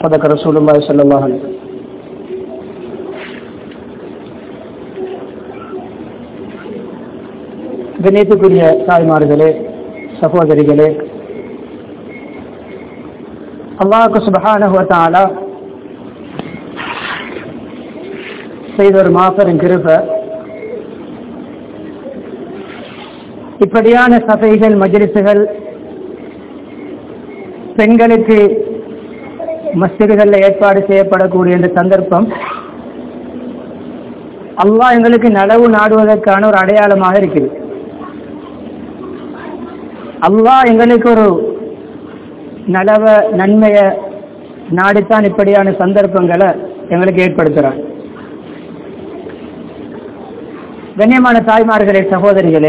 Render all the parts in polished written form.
صدق رسول الله صلى الله عليه وسلم. கண்ணியத்துக்குரிய தாய்மார்களே, சகோதரிகளே, அல்லாஹ் சுப்ஹானஹு வ தஆலா செய்த ஒரு மாபெரும் கிருபை, இப்படியான சபைகள், மஜ்லிஸ்கள், பெண்களுக்கு மஸ்ஜிதுகளில் ஏற்பாடு செய்யப்படக்கூடிய இந்த சந்தர்ப்பம் அல்லாஹ் எங்களுக்கு நலவு நாடுவதற்கான ஒரு அடையாளமாக இருக்குது. அல்லாஹ் எங்களுக்கு ஒரு நலவ நன்மைய நாடித்தான் இப்படியான சந்தர்ப்பங்களை எங்களுக்கு ஏற்படுத்துறார். கண்ணியமான தாய்மார்களே, சகோதரிகளே,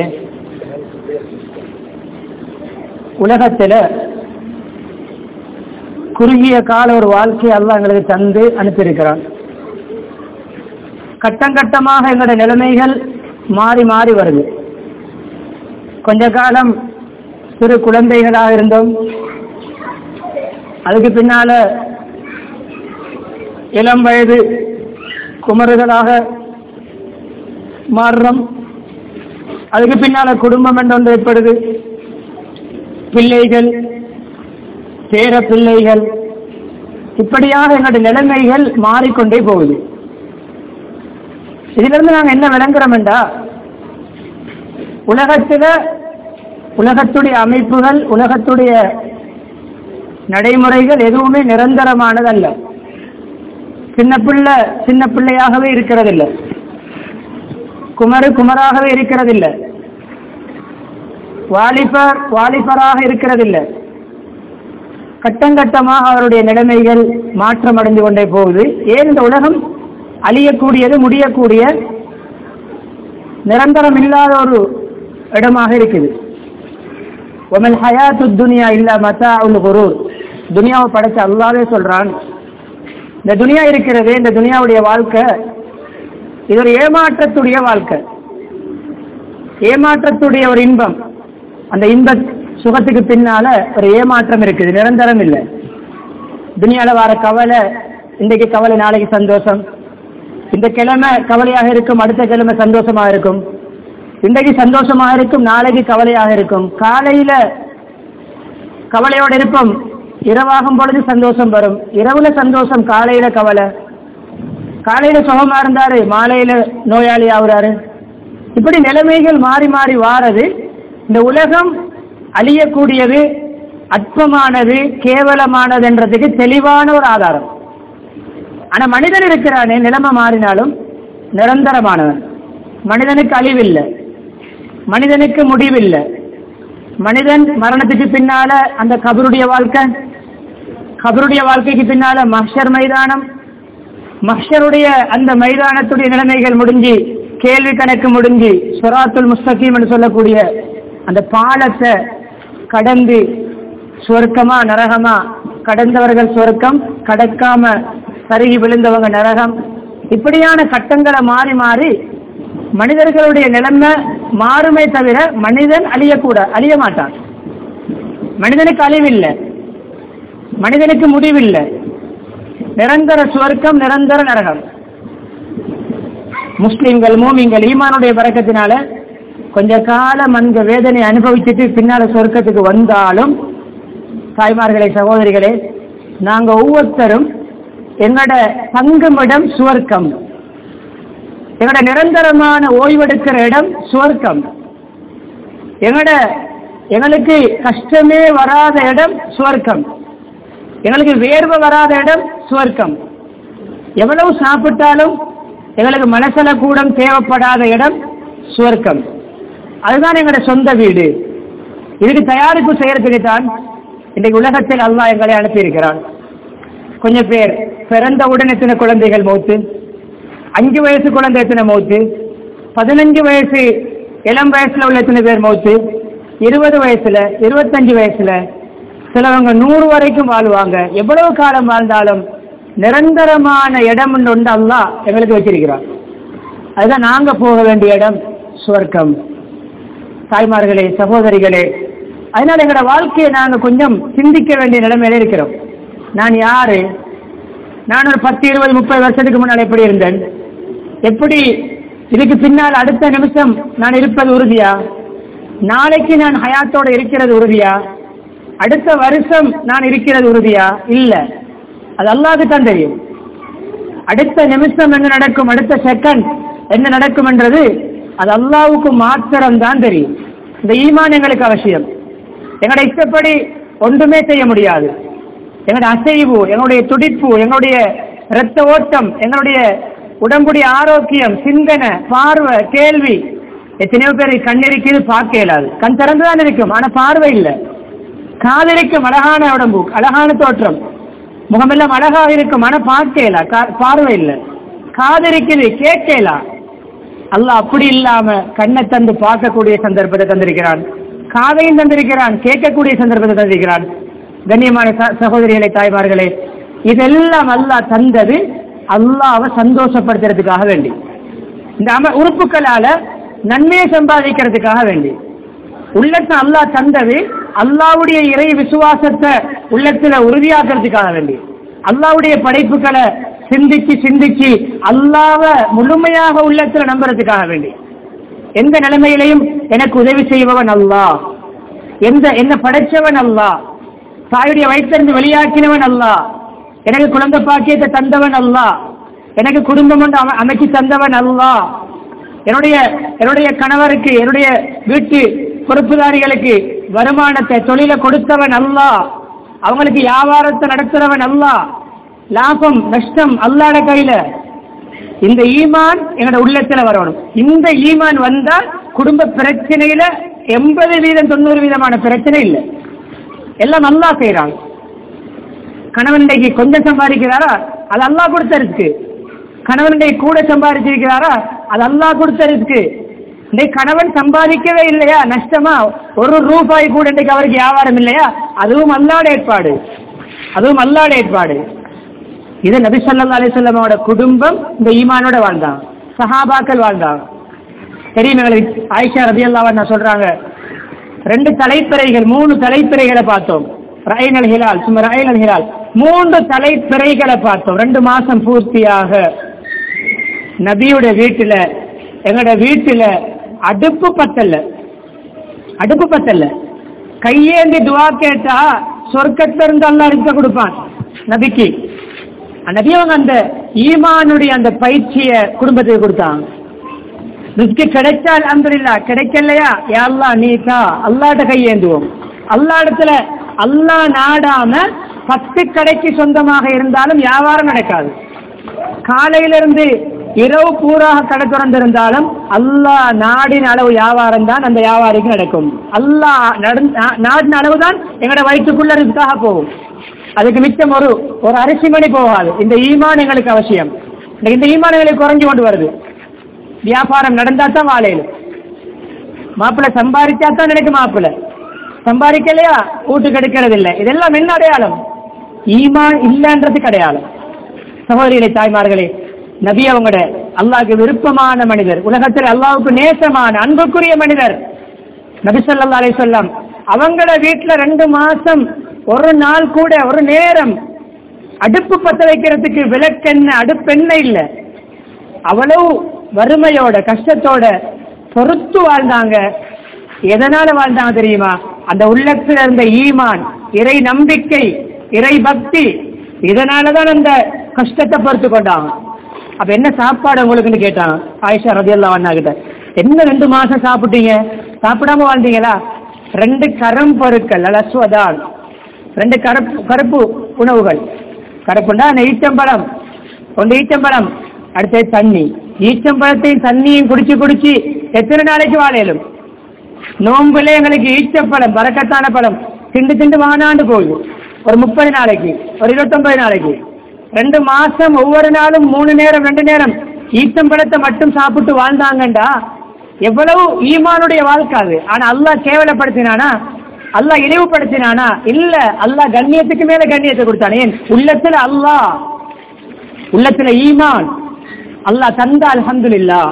உலகத்தில் குறுகிய கால ஒரு வாழ்க்கையை அல்லாஹ் எங்களுக்கு தந்து அனுப்பியிருக்கிறான். கட்டம் கட்டமாக எங்களுடைய நிலைமைகள் மாறி மாறி வருது. கொஞ்ச காலம் சிறு குழந்தைகளாக இருந்தோம், அதுக்கு பின்னால இளம் வயது குமருகளாக மாறுறோம், அதுக்கு பின்னால குடும்பம் என்று ஒன்று ஏற்படுது, பிள்ளைகள், பேர பிள்ளைகள், இப்படியாக எங்களுடைய நிலைமைகள் மாறிக்கொண்டே போகுது. இதிலிருந்து நாங்கள் என்ன விளங்குறோம் என்றா, உலகத்துடைய அமைப்புகள், உலகத்துடைய நடைமுறைகள் எதுவுமே நிரந்தரமானதல்ல. சின்ன பிள்ளையாகவே இருக்கிறதில்லை, குமராகவே இருக்கிறதில்லை, வாலிபராக இருக்கிறதில்லை. கட்டங்கட்டமாக அவருடைய நிலைமைகள் மாற்றம் அடைந்து கொண்டே போகுது. ஏன் இந்த உலகம் அழியக்கூடியது, முடியக்கூடிய, நிரந்தரம் இல்லாத ஒரு இடமாக இருக்குது. ஒமல் ஹயாத்து துனியா இல்ல மத்தாஉல் குரூர். துனியாவை படைச்ச அல்லாஹ்வே சொல்றான், இந்த துனியா இருக்கிறது, இந்த துனியாவுடைய வாழ்க்கை இது ஒரு ஏமாற்றத்துடைய வாழ்க்கை, ஏமாற்றத்துடைய ஒரு இன்பம். அந்த இன்ப சுகத்துக்கு பின்னால ஒரு ஏமாற்றம் இருக்குது, நிரந்தரம் இல்லை. துனியால வர கவலை, இன்றைக்கு கவலை நாளைக்கு சந்தோஷம், இந்த கிழமை கவலையாக இருக்கும், அடுத்த கிழமை சந்தோஷமாக இருக்கும், இன்றைக்கு சந்தோஷமாக இருக்கும், நாளைக்கு கவலையாக இருக்கும். காலையில கவலையோடு இருப்போம், இரவாகும் பொழுது சந்தோஷம் வரும், இரவுல சந்தோஷம், காலையில கவலை, காலையில சுகமா இருந்தாரு, மாலையில நோயாளி ஆகுறாரு. இப்படி நிலைமைகள் மாறி மாறி வாரது. இந்த உலகம் அழியக்கூடியது, அற்பமானது, கேவலமானதுன்றதுக்கு தெளிவான ஒரு ஆதாரம். ஆனா மனிதன் இருக்கிறானே, நிலைமை மாறினாலும் நிரந்தரமானவன். மனிதனுக்கு அழிவில்லை, மனிதனுக்கு முடிவில்லை. மனிதன் மரணத்துக்கு பின்னால அந்த கபருடைய வாழ்க்கை, கபருடைய வாழ்க்கைக்கு பின்னால மஹ்ஷர் மைதானம், மஹ்ஷருடைய அந்த மைதானத்துடைய நிலைமைகள் முடிஞ்சு, கேள்வி கணக்கு முடிஞ்சு, சிராத்துல் முஸ்தகீம் என்று சொல்லக்கூடிய அந்த பாலத்தை கடந்து சொர்க்கமா நரகமா, கடந்தவர்கள் சொர்க்கம், கடக்காம சருகி விழுந்தவங்க நரகம். இப்படியான கட்டங்களை மாறி மாறி மனிதர்களுடைய நிலைமை மாறுமே தவிர மனிதன் அழிய மாட்டான். மனிதனுக்கு அழிவில்லை, மனிதனுக்கு முடிவில்லை. நிரந்தர சுவர்க்கம், நிரந்தர நரகம். முஸ்லிம்கள், மூமின்கள் ஈமானுடைய பரக்கத்தினால கொஞ்ச காலம் அந்த வேதனை அனுபவிச்சுட்டு பின்னால சொர்க்கத்துக்கு வந்தாலும், தாய்மார்களே, சகோதரிகளே, நாங்க ஒவ்வொருத்தரும் எங்களோட தங்குமிடம் சுவர்க்கம், எங்களோட நிரந்தரமான ஓய்வெடுக்கிற இடம் சுவர்க்கம், எங்களுக்கு கஷ்டமே வராத இடம் சுவர்க்கம், எங்களுக்கு வேர்வை வராத இடம் சுவர்க்கம், எவ்வளவு சாப்பிட்டாலும் எங்களுக்கு மனசல கூடம் தேவைப்படாத இடம் சுவர்க்கம். அதுதான் எங்களோட சொந்த வீடு. இதுக்கு தயாரிப்பு செய்யறதுக்கு தான் இன்றைக்கு உலகத்தில் அல்லாஹ் எங்களை அனுப்பியிருக்கிறான். கொஞ்சம் பேர் பிறந்தவுடன் எத்தனை குழந்தைகள் மௌத்து, 5 வயசு குழந்தை எத்தனை மௌத்து, 15 வயசு இளம் வயசுல உள்ள எத்தனை பேர் மௌத்து, 20 வயசுல, 25 வயசுல, சிலவங்க 100 வரைக்கும் வாழ்வாங்க. எவ்வளவு காலம் வாழ்ந்தாலும் நிரந்தரமான இடம் ஒன்று அல்லாஹ் எங்களுக்கு வச்சிருக்கிறான். அதுதான் நாங்க போக வேண்டிய இடம் சுவர்க்கம். தாய்மார்களே, சகோதரிகளே, அதனால எங்களோட வாழ்க்கையை நாங்க கொஞ்சம் சிந்திக்க வேண்டிய நிலைமையில இருக்கிறோம். நான் யாரு, நான் ஒரு 10, 20, 30 வருஷத்துக்கு முன்னால் எப்படி இருந்தேன், எப்படி இதுக்கு பின்னால் அடுத்த நிமிஷம் நான் இருப்பது உறுதியா, நாளைக்கு நான் ஹயாத்தோட இருக்கிறது உறுதியா, அடுத்த வருஷம் நான் இருக்கிறது உறுதியா? இல்ல. அது அல்லாஹ்வுக்கு தான் தெரியும். அடுத்த நிமிஷம் என்ன நடக்கும், அடுத்த செகண்ட் என்ன நடக்கும் என்றது அது அல்லாஹ்வுக்கு மாத்திரம் தான் தெரியும். இந்த ஈமான் எங்களுக்கு அவசியம். எங்களுடைய இஷ்டப்படி ஒன்றுமே செய்ய முடியாது. எங்களுடைய அசைவு, எங்களுடைய துடிப்பு, எங்களுடைய இரத்த ஓட்டம், எங்களுடைய உடம்புடைய ஆரோக்கியம், சிந்தனை, பார்வை, கேள்வி. எத்தனையோ பேர் கண்ணிருக்கிறது பார்க்க இயலாது. கண் திறந்துதான் இருக்கும், ஆனா பார்வை இல்லை. காதிருக்கும், அழகான உடம்பு, அழகான தோற்றம், முகமெல்லாம் அழகாக இருக்கும், ஆனா பார்க்கல, பார்வை இல்லை. காதிருக்குது, கேட்கல. அல்லாஹ் அப்படி இல்லாம கண்ணை தந்து பார்க்கக்கூடிய சந்தர்ப்பத்தை தந்திருக்கிறான், காதையும் தந்திருக்கிறான், கேட்கக்கூடிய சந்தர்ப்பத்தை தந்திருக்கிறான். கண்ணியமான சகோதரிகளை, தாய்மார்களே, இதெல்லாம் அல்லாஹ் தந்தது அல்லாஹ்வை சந்தோஷப்படுத்துறதுக்காக வேண்டி, இந்த உறுப்புகளால நன்மையை சம்பாதிக்கிறதுக்காக வேண்டி. உள்ளத்தை அல்லாஹ் தந்தது அல்லாஹ்வுடைய இறை விசுவாசத்தை உள்ளத்துல உறுதியாக்குறதுக்காக வேண்டி, அல்லாஹ்வுடைய படைப்புகளை சிந்திச்சு சிந்திச்சு அல்லாஹ்வை முழுமையாக உள்ளத்துல நம்புறதுக்காக வேண்டி. எந்த நிலைமையிலையும் எனக்கு உதவி செய்பவன் அல்லாஹ், என்ன படைச்சவன் அல்லாஹ், தாயுடைய வயிற்றிலிருந்து வெளியாக்கினவன் அல்லாஹ், எனக்கு குழந்தை பாக்கியத்தை தந்தவன் அல்லாஹ், எனக்கு குடும்பம் ஒன்று அமைச்சு தந்தவன் அல்லாஹ், என்னுடைய கணவருக்கு, என்னுடைய வீட்டு பொறுப்புதாரிகளுக்கு வருமானத்தை, தொழிலை கொடுத்தவன் அல்லாஹ், அவங்களுக்கு வியாபாரத்தை நடத்துறவன் அல்லாஹ், லாபம் நஷ்டம் அல்லாஹ்வுடைய கையில. இந்த ஈமான் எங்களோட உள்ளத்துல வரணும். இந்த ஈமான் வந்தா குடும்ப பிரச்சனையில 80%, 90% பிரச்சனை இல்லை. எல்லாம் அல்லாஹ் செய்யறாங்க. கணவனுடைய கொஞ்சம் சம்பாதிக்கிறாரா, அது அல்லாஹ் கொடுத்தருக்கு. கணவனுடைய கூட சம்பாதிச்சிருக்கிறாரா, அது அல்லாஹ் கொடுத்தருக்கு. இன்றைக்கு கணவன் சம்பாதிக்கவே இல்லையா, நஷ்டமா, ₹1 கூட இன்றைக்கு அவருக்கு வியாபாரம் இல்லையா, அதுவும் அல்லாஹ்வுடைய ஏற்பாடு, அதுவும் அல்லாஹ்வுடைய ஏற்பாடு. இது நபி ஸல்லல்லாஹு அலைஹி வஸல்லமோட குடும்பம் இந்த ஈமானோட வாழ்ந்தாங்க, சஹாபாக்கள் வாழ்ந்தாங்க. தெரியும் எங்களுக்கு. ஆயிஷா ரலியல்லாஹு அன்ஹா சொல்றாங்க, 2 தலைப்பிறைகள், 3 தலைப்பிறைகளை பார்த்தோம். ரஐனல் ஹிலால், சும்மா ரஐனல் ஹிலால், 3 தலைப்பிறைகளை பார்த்தோம். 2 மாசம் பூர்த்தியாக நபியுடைய வீட்டுல, எங்களோட வீட்டுல அடுப்பு பத்தல, கையேந்தி துவா கேட்டா சொர்க்கத்திலிருந்து அல்லாஹ் ரிஸ்க கொடுப்பான் நபிக்கு. நபி அவங்க அந்த ஈமானுடைய அந்த பயிற்சியை குடும்பத்துக்கு கொடுத்தாங்க. ரிஸ்க் கிடைச்சா அல்ஹம்துலில்லாஹ், கிடைக்கலையா யா அல்லாஹ் நீ தா, அல்லாஹ்ட்ட கையேந்துவோம். அல்லாஹ் இடத்துல அல்லாஹ் நாடாம 10 கடைக்கு சொந்தமாக இருந்தாலும் வியாபாரம் நடக்காது. காலையிலிருந்து இரவு பூராக கடை திறந்திருந்தாலும் அல்லாஹ் நாடின் அளவு வியாபாரம் தான் அந்த வியாபாரிக்கு நடக்கும். அல்லாஹ் நாடின் அளவு தான் எங்களோட வயிற்றுக்குள்ள ரிஸ்காக போகும். அதுக்கு மிச்சம் ஒரு அரிசி மணி போகாது. இந்த ஈமான் எங்களுக்கு அவசியம். இந்த ஈமான் எங்களுக்கு குறைஞ்சு கொண்டு வருது. வியாபாரம் நடந்தா தான் வாழையில, மாப்பிள்ளை சம்பாதிச்சா தான் எனக்கு மாப்பிள்ளை, சம்பாதிக்கலையா வீட்டுக்கு எடுக்கிறது இல்லை. இதெல்லாம் என்ன அடையாளம்? ஈமான் இல்லைன்றது அடையாளம். சகோதரிகளை, தாய்மார்களே, நபி அவங்களோட அல்லாஹ்வுக்கு விருப்பமான மனிதர், உலகத்தில் அல்லாஹ்வுக்கு நேசமான அன்புக்குரிய மனிதர் நபி ஸல்லல்லாஹு அலைஹி வஸல்லம். அவங்கள வீட்டுல 2 மாசம் ஒரு நாள் கூட ஒரு நேரம் அடுப்பு பத்த வைக்கிறதுக்கு விளக்கெண்ண அடுப்பெண்ண இல்ல. அவ்வளவு வறுமையோட கஷ்டத்தோட பொறுத்து வாழ்ந்தாங்க. எதனால வாழ்ந்தாங்க தெரியுமா? அந்த உள்ளத்துல இருந்த ஈமான், இறை நம்பிக்கை, இறை பக்தி, இதனாலதான் அந்த கஷ்டத்தை பொறுத்து கொண்டாங்க. அப்ப என்ன சாப்பாடு உங்களுக்குன்னு கேட்டாங்க ஆயிஷா ரலியல்லாஹு அன்ஹா கிட்ட. என்ன 2 மாசம் சாப்பிட்டீங்க, சாப்பிடாம வாழ்ந்தீங்களா? 2 கரம் பொருட்கள், அஸ்வதான், 2 கருப்பு உணவுகள். கருப்புண்டா ஈச்சம்பழம், 1 ஈச்சம்பழம், அடுத்தது தண்ணி. ஈச்சம்பழத்தையும் தண்ணியும் குடிச்சு எத்தனை நாளைக்கு வாழையிலும்? நோம்புல எங்களுக்கு ஈச்சப்பழம் பரக்கத்தான பழம் திண்டு வானாண்டு போகுது. ஒரு 30 நாளைக்கு, ஒரு 29 நாளைக்கு, 2 மாசம் ஒவ்வொரு நாளும் 3 நேரம் 2 நேரம் ஈச்சம்பழத்தை மட்டும் சாப்பிட்டு வாழ்ந்தாங்கண்டா எவ்வளவு ஈமானுடைய வாழ்க்கை அது. ஆனா அல்லாஹ் கேவலப்படுத்தினானா? அல்லாஹ் இழிவுபடுத்தினானா? இல்ல. அல்லாஹ் கண்ணியத்துக்கு மேல கண்ணியத்தை கொடுத்தானே. உள்ளத்துல அல்லாஹ், உள்ளத்துல ஈமான் அல்லாஹ் தந்த அல்ஹம்துலில்லாஹ்.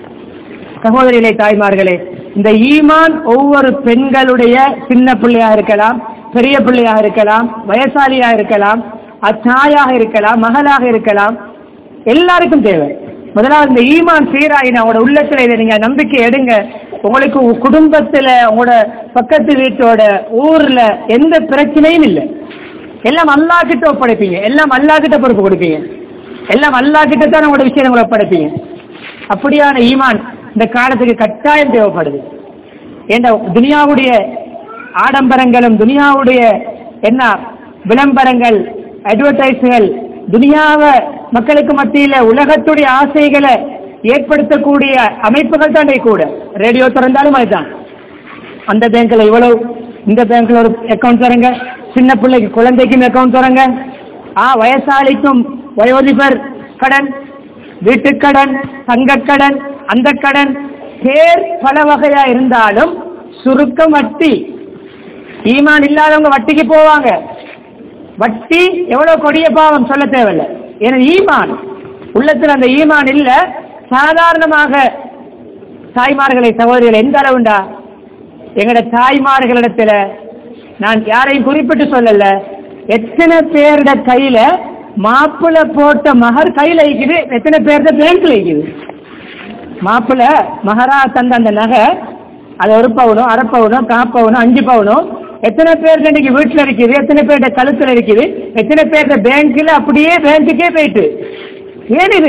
சகோதரிகளே, தாய்மார்களே, இந்த ஈமான் ஒவ்வொரு பெண்களுடைய சின்ன பிள்ளையா இருக்கலாம், பெரிய பிள்ளையாக இருக்கலாம், வயசாலியா இருக்கலாம், தாயாக இருக்கலாம், மகளாக இருக்கலாம், எல்லாருக்கும் தேவை. முதலாவது இந்த ஈமான் சீராயின உங்களோட உள்ளத்துல இதை நீங்க நம்பிக்கை எடுங்க. உங்களுக்கு குடும்பத்துல, உங்களோட பக்கத்து வீட்டோட, ஊர்ல எந்த பிரச்சனையும் இல்லை. எல்லாம் அல்லாஹ் கிட்ட ஒப்படைப்பீங்க, எல்லாம் அல்லாஹ் கிட்ட பொறுப்பு கொடுப்பீங்க, எல்லாம் அல்லாஹ் கிட்ட தான் உங்களோட விஷயங்களை ஒப்படைப்பீங்க. அப்படியான ஈமான் இந்த காலத்துக்கு கட்டாயம் தேவைப்படுது. ஏன்னா துனியாவுடைய ஆடம்பரங்களும், துனியாவுடைய என்ன விளம்பரங்கள், அட்வர்டைஸ்கள், துனியாவை மக்களுக்கு மத்தியில உலகத்துடைய ஆசைகளை ஏற்படுத்தக்கூடிய அமைப்புகள் தான் கூட. ரேடியோ திறந்தாலும் அதுதான், அந்த பேங்க்ல இவ்வளவு, இந்த பேங்க்ல ஒரு அக்கௌண்ட் தரங்க, சின்ன பிள்ளைக்கு குழந்தைக்கும் அக்கௌண்ட் தரங்க, வயசாளிக்கும் வயோதிபர் கடன், வீட்டுக்கடன், தங்கக்கடன், அந்த கடன், பேர் பல வகையா இருந்தாலும் சுருக்கம் வட்டி. ஈமான் இல்லாதவங்க வட்டிக்கு போவாங்க. வட்டி எவ்வளவு கொடிய பாவம் சொல்ல தேவையில்லை. ஏன்னா ஈமான் உள்ளத்துல அந்த ஈமான் இல்ல. சாதாரணமாக தாய்மார்களை, சகோதரிகளை எந்த அளவுண்டா, எங்கட தாய்மார்களிடத்துல நான் யாரையும் குறிப்பிட்டு சொல்லல, எத்தனை பேருட கையில மாப்பிள்ள போட்ட மகர் கையில இருக்குது, எத்தனை பேருட பேங்க்ல இருக்குது. மாப்பிள்ள மகரா தந்த அந்த நகை, அது 1 பவுனோ, 1/2 பவுனோ, 1/4 பவுனோ, 5 பவுனோ, எத்தனை பேர் இன்னைக்கு வீட்டுல இருக்குது, எத்தனை பேருட கழுத்துல இருக்குது, எத்தனை பேருட பேங்க்ல அப்படியே பேங்குக்கே போயிட்டு. ஏன் இது?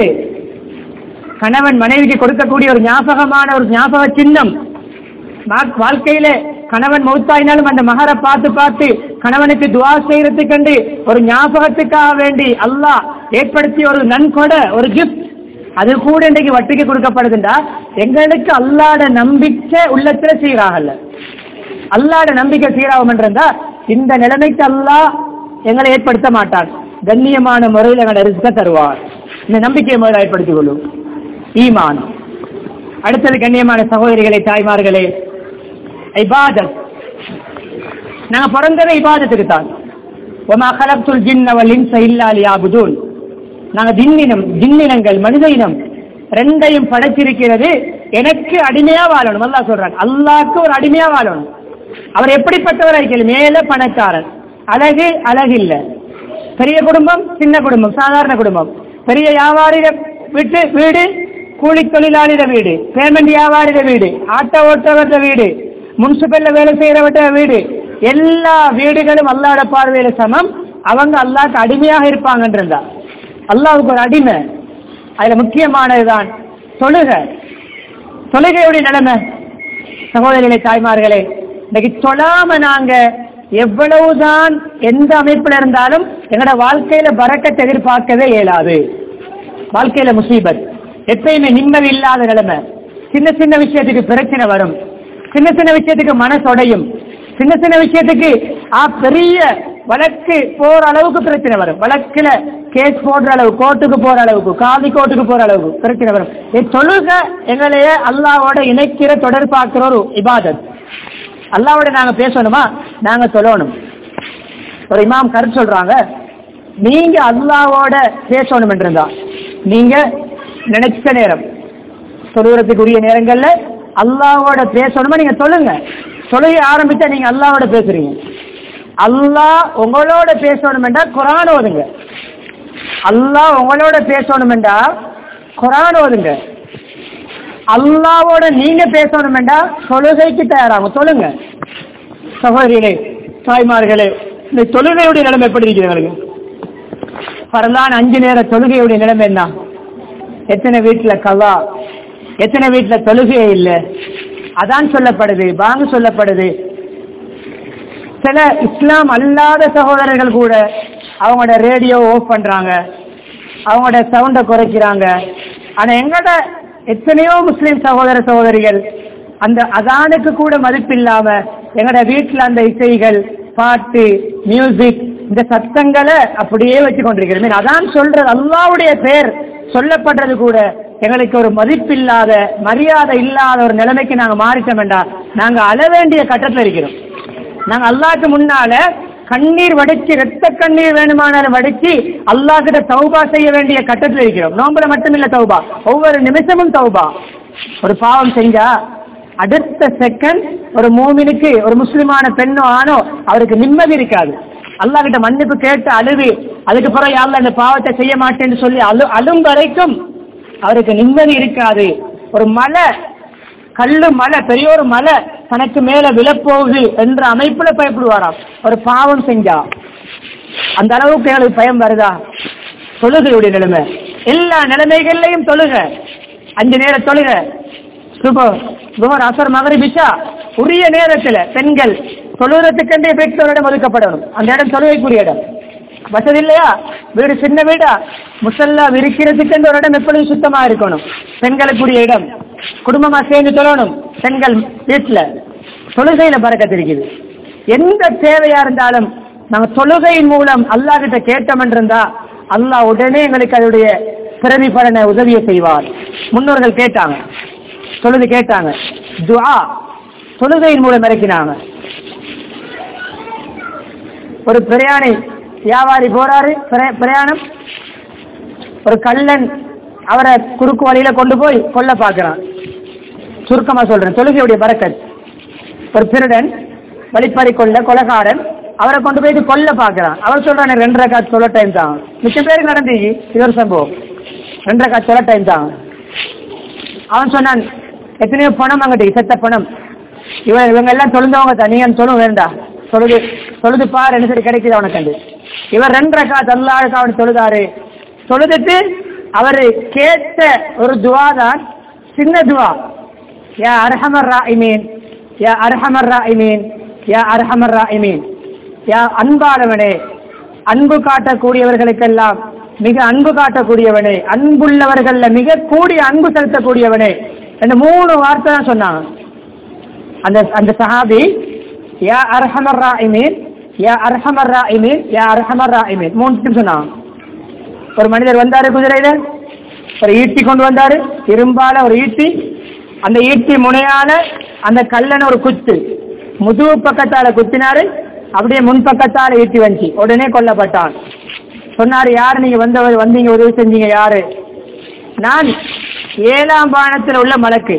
கணவன் மனைவிக்கு கொடுக்கக்கூடிய ஒரு ஞாபகமான ஒரு ஞாபக சின்னம். வாழ்க்கையில கணவன் மௌத்தாயினாலும் அந்த மகரை பார்த்து பார்த்து கணவனுக்கு துவா செய்யறதுக்கு கண்டு ஒரு ஞாபகத்துக்காக வேண்டி அல்லாஹ் ஏற்படுத்திய ஒரு நன்கொடை, ஒரு கிஃப்ட், அது கூட இன்றைக்கு வட்டிக்கு கொடுக்கப்படுதுண்டா. எங்களுக்கு அல்லாட நம்பிக்கை உள்ளத்துல சீராகல. அல்லாட நம்பிக்கை சீராகும் என்றா இந்த நிலைமைக்கு அல்லாஹ் எங்களை ஏற்படுத்த மாட்டான். கண்ணியமான முறையில் எங்களை ரிஸ்க தருவார். இந்த நம்பிக்கையை முதல்ல ஏற்படுத்திக் கொள்ளும் ஈமான். அடுத்தது கண்ணியமான சகோதரிகளே, தாய்மார்களே, இபாதத். நாங்க பிறந்ததை இபாதத்துக்கு தான். வமா கலக்துல் ஜின்ன வல் இன்ஸ இல்லா லியஅபுதூன். நாங்க ஜின்னினங்கள், மனித இனம் ரெண்டையும் படைச்சிருக்கிறது எனக்கு அடிமையா வாழணும். அல்லாஹ் சொல்றாங்க, அல்லாஹ்க்கு ஒரு அடிமையா வாழணும். அவர் எப்படிப்பட்டவர் ஆகிக்கல, மேல பணக்காரன், அழகு இல்ல, பெரிய குடும்பம், சின்ன குடும்பம், சாதாரண குடும்பம், பெரிய வியாபாரிட வீடு, கூலி தொழிலாளிட வீடு, பேமெண்ட் வியாபாரிட வீடு, ஆட்டோ ஓட்டவற்ற வீடு, முனிசிபல்ல வேலை செய்யறவற்ற வீடு, எல்லா வீடுகளும் அல்லாஹ்வுடைய பார்வையில சமம். அவங்க அல்லாஹ்க்கு அடிமையாக இருப்பாங்கன்றா. அல்லாஹ்வுக்கு ஒரு அடிமை. அதுல முக்கியமானதுதான் தொழுகையுடைய நிலைமை. சகோதரிகளே, தாய்மார்களே, இன்னைக்கு சொல்லாம நாங்க எவ்வளவுதான் எந்த அமைப்புல இருந்தாலும் எங்களோட வாழ்க்கையில பரக்கத்தை எதிர்பார்க்கவே இயலாது. வாழ்க்கையில முசீபத், எப்பயுமே நிம்மதி இல்லாத நிலைமை. சின்ன சின்ன விஷயத்துக்கு பிரச்சனை வரும், சின்ன சின்ன விஷயத்துக்கு மனசொடையும், சின்ன சின்ன விஷயத்துக்கு பெரிய வழக்கு போற அளவுக்கு பிரச்சனை வரும். வழக்குல கேஸ் போடுற அளவு, கோர்ட்டுக்கு போற அளவுக்கு, காதி கோர்ட்டுக்கு போற அளவுக்கு பிரச்சனை வரும். தொழுகை எங்களையே அல்லாஹ்வோட இணைக்கிற, தொடர்பாக்குற ஒரு இபாதத். அல்லாஹ்வோட நாங்க பேசணுமா, நாங்க சொல்லணும். ஒரு இமாம் கருத்து சொல்றாங்க, நீங்க அல்லாஹ்வோட பேசணும் என்றிருந்தா நீங்க நினைச்ச நேரம், சொல்லுறதுக்குரிய நேரங்கள்ல அல்லாஹ்வோட பேசணுமா நீங்க சொல்லுங்க. தொழுகை ஆரம்பிச்சா நீங்க அல்லாஹ்வோட பேசுறீங்க. அல்லாஹ் உங்களோட பேசணும் என்றா குர்ஆன் ஓதுங்க. அல்லாஹ் உங்களோட பேசணும் என்றா குர்ஆன் ஓதுங்க. அல்லாஹ்வோட நீங்க பேசணும் என்றா தொழுகைக்கு தயாராகும். சொல்லுங்க. சகோதரிகளே, தாய்மார்களே, இந்த தொழுகையுடைய நிலைமை எப்படி இருக்கிறது? பரலான 5 நேர தொழுகையுடைய நிலைமை என்ன? எத்தனை வீட்டுல கலா, எத்தனை வீட்டுல தொழுகையே இல்லை. அதான் சொல்லப்படுது, பாங்கு சொல்லப்படுது. சில இஸ்லாம் அல்லாத சகோதரர்கள் கூட அவங்களோட ரேடியோ ஆஃப் பண்றாங்க, அவங்களோட சவுண்ட குறைக்கிறாங்க. ஆனா எங்களோட எத்தனையோ முஸ்லிம் சகோதர சகோதரிகள் அந்த அதானுக்கு கூட மதிப்பில்லாம எங்களோட வீட்டுல அந்த இசைகள், பாட்டு, மியூசிக், இந்த சத்தங்களை அப்படியே வச்சு கொண்டிருக்கிறோம். அதான் சொல்றது, அல்லாஹ்வுடைய பேர் சொல்லப்படுறது கூட எங்களுக்கு ஒரு மதிப்பில்லாத, மரியாதை இல்லாத ஒரு நிலைமைக்கு நாங்க மாறிட்டோம் என்றால் நாங்க அழ வேண்டிய கட்டத்தில் இருக்கிறோம். நாங்க அல்லாஹ்க்கு முன்னால கண்ணீர் வடிச்சு, ரத்த கண்ணீர் வேணுமானாலும் வடிச்சு அல்லாஹ் கிட்ட தௌபா செய்ய வேண்டிய கட்டத்தில் இருக்கிறோம். நோம்புல மட்டுமில்ல தௌபா, ஒவ்வொரு நிமிஷமும் தௌபா. ஒரு பாவம் செஞ்சா அடுத்த செகண்ட் ஒரு மூமினுக்கு, ஒரு முஸ்லிமான பெண்ணோ ஆணோ, அவருக்கு நிம்மதி இருக்காது. அல்லாஹ் கிட்ட மன்னிப்பு கேட்டு அழுது அதுக்கு பிறகு யாருல இந்த பாவத்தை செய்ய மாட்டேன்னு சொல்லி அழும் வரைக்கும் அவருக்கு நிம்மதி இருக்காது. ஒரு மலை, கல்லு மலை, பெரிய ஒரு மலை தனக்கு மேல விழப்போகுது என்ற அமைப்புல பயப்படுவாராம் ஒரு பாவம் செஞ்சா. அந்த அளவுக்கு எங்களுக்கு பயம் வருதா? தொழுகையுடைய நிலைமை, எல்லா நிலைமைகள்லையும் தொழுக, 5 நேர தொழுக, சுபர் அசர் மகரிப் இஷா உரிய நேரத்துல பெண்கள் தொழுகிறதுக்கென்றே பெற்றோரிடம் ஒதுக்கப்படணும். அந்த இடம் தொழுகைக்குரிய இடம். வசதி இல்லையா, வீடு சின்ன வீடா, முசல்லா விரிக்கிறதுக்கு ஒரு இடம் எப்பொழுதும் சுத்தமா இருக்கணும். பெண்களுக்குரிய இடம், குடும்பமா சேர்ந்து தொழணும். பெண்கள் வீட்டுல தொழுகையில பரக்கத்து இருக்குது. எந்த தேவையா இருந்தாலும் நாங்க தொழுகையின் மூலம் அல்லாஹ் கிட்ட கேட்டோம் என்றிருந்தா அல்லாஹ் உடனே எங்களுக்கு அதனுடைய பிரதிபலனை உதவியை செய்வார். முன்னோர்கள் கேட்டாங்க, தொழுது கேட்டாங்க, துஆ தொழுகையின் மூலம் இறக்கினாங்க. ஒரு பிரயாணி வியாபாரி போறாரு, பிரயாணம், ஒரு கள்ளன் அவரை குறுக்கு வழியில கொண்டு போய் கொல்ல பார்க்கிறான். சுருக்கமா சொல்றேன், தொழுகையுடைய பரக்கத். ஒரு திருடன், வழிப்பறி கொலைகாரன் அவரை கொண்டு போய் கொல்ல பார்க்கிறான். அவர் சொல்றான் 2 ரக்காத் சொல்ல டைம் தான். மிச்சம் பேருக்கு நடந்துச்சு இது ஒரு சம்பவம். 2 ரக்காத் சொல்ல டைம் தான். அவன் சொன்னான், எத்தனையோ பணம் அங்கிட்டு செத்த பணம், இவங்க எல்லாம் தொழுந்தவங்க தான், நீங்க சொல்ல வேண்டாம், தொழுது பாரு என்ன சரி கிடைக்குது அவனை கண்டு. இவர் 2 ரக்காத் அல்லாஹ்வுக்கு அவன் தொழுதாரு. தொழுதுட்டு அவரு கேட்ட ஒரு துவா தான், சின்ன துவா, யா அர்ஹமர் ராஹிமீன், யா அர்ஹமர் ராஹிமீன், யா அர்ஹமர் ராஹிமீன், யா அன்பானவனே, அன்பு காட்டக்கூடியவர்களுக்கெல்லாம் மிக அன்பு காட்டக்கூடியவனே, அன்புள்ளவர்கள்ல மிக கூடிய அன்பு செலுத்தக்கூடியவனே இந்த 3 வார்த்தை தான் சொன்னாங்க. அந்த சஹாபி யா அர்ஹமர் ராஹிமீன், யா அர்ஹமர் ராஹிமீன், யா அர்ஹமர் ராஹிமீன் 3 சொன்னாங்க. ஒரு மனிதர் வந்தாரு, குதிரையில ஒரு ஈட்டி கொண்டு வந்தாரு, இரும்பால ஒரு ஈட்டி, அந்த ஈட்டி முனையால அந்த கல்லனை ஒரு குத்து, முதுகு பக்கத்தால குத்தினாரு, அப்படியே முன்பக்கத்தால ஈட்டி வந்துச்சு, உடனே கொல்லப்பட்டான். சொன்னாரு, யாரு நீங்க வந்தீங்க உதவி செஞ்சீங்க? யாரு? நான் 7ஆம் வானத்தில் உள்ள மலக்கு.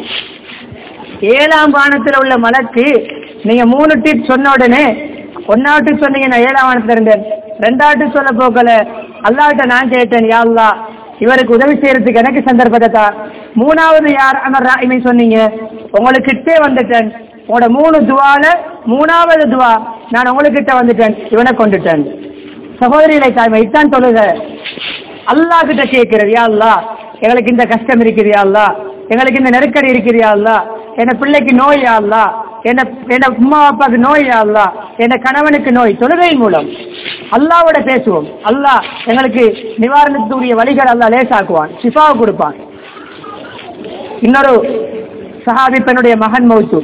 7ஆம் வானத்தில் உள்ள மலக்கு. நீங்க 3 டிப் சொன்ன உடனே 1ஆவது டிப் சொன்னீங்க, நான் 7ஆம் வானத்துல இருந்தேன். 2ஆவது டிப் சொல்ல போக்கல, அல்லாஹ்கிட்ட நான் கேட்டேன், யா அல்லாஹ் இவருக்கு உதவி செய்யறதுக்கு எனக்கு சந்தர்ப்பத்தை தா. 3வது யார் அமர் ராஹிமீன் சொன்னீங்க, உங்களுக்கிட்டே வந்துட்டேன். உங்களோட 3 துவால 3வது துவா நான் உங்களுக்கிட்ட வந்துட்டேன், இவனை கொண்டுட்டேன். சகோதரிகளை தாய்மை, இத்தான் தொழுக. அல்லாஹ் கிட்ட கேட்கிறது, யா அல்லாஹ் எங்களுக்கு இந்த கஷ்டம் இருக்குது, யா அல்லாஹ் எங்களுக்கு இந்த நெருக்கடி இருக்குது, யா அல்லாஹ் என்ன பிள்ளைக்கு நோய், யா அல்லாஹ் என்ன உம்மா அப்பாவுக்கு நோய், யா அல்லாஹ் என்ன கணவனுக்கு நோய். தொழுகையின் மூலம் அல்லாஹ்வோட பேசுவோம். அல்லாஹ் எங்களுக்கு நிவாரணத்துக்குரிய வழிகள் அல்லாஹ் லேசாக்குவான், ஷிஃபாவை கொடுப்பான். இன்னொரு சஹாபி பெண்ணுடைய மகன் மௌத்து.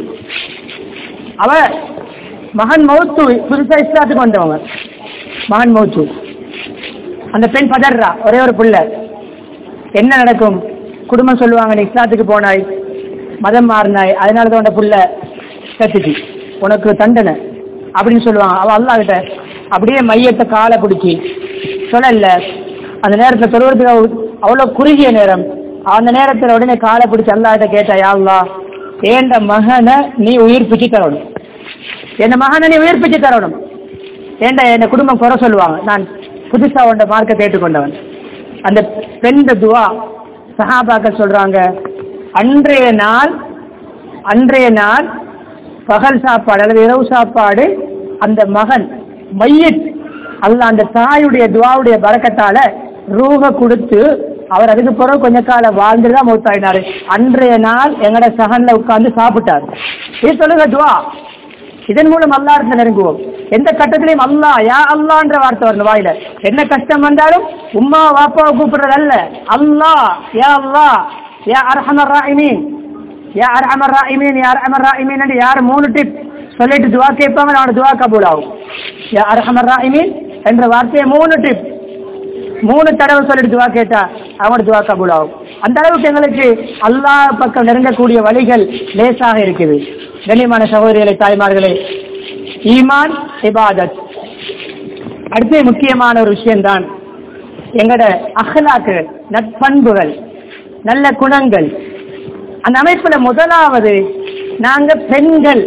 அவ மகன் மௌத்து, புதுசா இஸ்லாத்துக்கு வந்தவங்க, மகன் மௌத்து. அந்த பெண் பதறா, ஒரே ஒரு புள்ள. என்ன நடக்கும்? குடும்பம் சொல்லுவாங்க, நீ இஸ்லாத்துக்கு போனாய், மதம் மாறினாய், அதனாலதான் உன் புள்ள கத்துச்சு, உனக்கு தண்டனை அப்படின்னு சொல்லுவாங்க. அவ அல்லாஹ் கிட்ட அப்படியே மையத்தை காலை பிடிச்சி சொல்லல. அந்த நேரத்தில் சொல்வதற்கு அவ்வளவு குறுகிய நேரம். அந்த நேரத்தில் உடனே காலை பிடிச்சி அல்லாஹ் கிட்ட கேட்டா, யா அல்லாஹ் ஏண்ட மகனை நீ உயிர்ப்பிச்சு தரணும், என் மகனை நீ உயிர்ப்பிச்சு தரணும். ஏண்ட என் குடும்பம் குறை சொல்லுவாங்க, நான் புதுசா உண்ட மார்க்க கேட்டுக்கொண்டவன். அந்த பெண் துவா சஹாபாக்கள் சொல்றாங்க, அன்றைய நாள் பகல் சாப்பாடு அல்லது இரவு சாப்பாடு அந்த மகன் மையத் அல்லாஹ் அந்த தாயுடைய துவாவுடைய பரக்கத்தால ரூஹ கொடுத்து அவர் அதுக்கு பிறகு கொஞ்ச காலம் வாழ்ந்துதான் மௌத்தாயினாரு. அன்றைய நாள் எங்கட சகன்ல உட்கார்ந்து சாப்பிட்டாரு. இது சொல்லுங்க துவா. இதன் மூலம் அல்லாஹ் இடத்துல நெருங்குவோம். எந்த கட்டத்திலையும் அல்லாஹ் யா அல்லாஹ்ன்ற வார்த்தை வரணும் வாயில. என்ன கஷ்டம் வந்தாலும் உம்மா வாப்பாவை கூப்பிடுறது அல்ல, அல்லாஹ் யா அல்லாஹ் யா அர்ஹமர் ராஹிமீன், யா அர்ஹமர் ராஹிமீன், யா அர்ஹமர் ராஹிமீன் என்று யார் 3 டிப் சொல்லிட்டு துவா கேட்பாங்க, அவனோட துவா கபூல் ஆகும். யா அர்ஹமர் ராஹிமீன் என்ற வார்த்தையை 3 டிப் 3 தடவை சொல்லிட்டு துவா கேட்டா அவனோட துவா கபூல் ஆகும். அந்த அளவுக்கு எங்களுக்கு அல்லாஹ் பக்கம் நெருங்கக்கூடிய வழிகள் லேசாக இருக்குது. கண்ணியமான சகோதரிகளை, தாய்மார்களே, ஈமான் இபாதத். அடுத்த முக்கியமான ஒரு விஷயம்தான் எங்கட அஹ்லாக்குகள், நற்பண்புகள், நல்ல குணங்கள். அந்த அமைப்புல முதலாவது நாங்க பெண்கள்,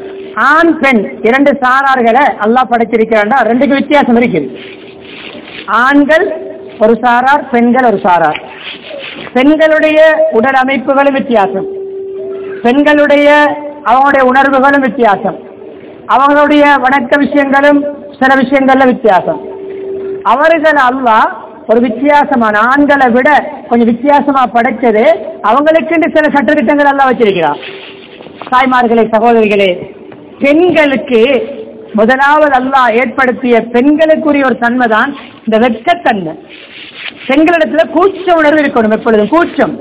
ஆண் பெண் 2 சாரார்களை அல்லாஹ் படைச்சிருக்கிறாண்டா 2க்கு வித்தியாசம் இருக்குது. ஆண்கள் ஒரு சாரார், பெண்கள் ஒரு சாரார். பெண்களுடைய உடல் அமைப்புகளும் வித்தியாசம், பெண்களுடைய அவங்களுடைய உணர்வுகளும் வித்தியாசம், அவங்களுடைய வணக்க விஷயங்களும் சில விஷயங்கள்ல வித்தியாசம். அவர்கள் அல்லாஹ் ஒரு வித்தியாசமான ஆண்களை விட கொஞ்சம் வித்தியாசமா படைச்சது அவங்களுக்கு சில சட்டத்திட்டங்கள் எல்லாம் வச்சிருக்கிறார். தாய்மார்களே, சகோதரிகளே, பெண்களுக்கு முதலாவது அல்லாஹ் ஏற்படுத்திய பெண்களுக்குரிய ஒரு தன்மை தான் இந்த வெட்கத்தன்மை. பெண்களிடத்துல கூச்ச உணர்வு இருக்கணும். எப்பொழுதும் கூச்சம்,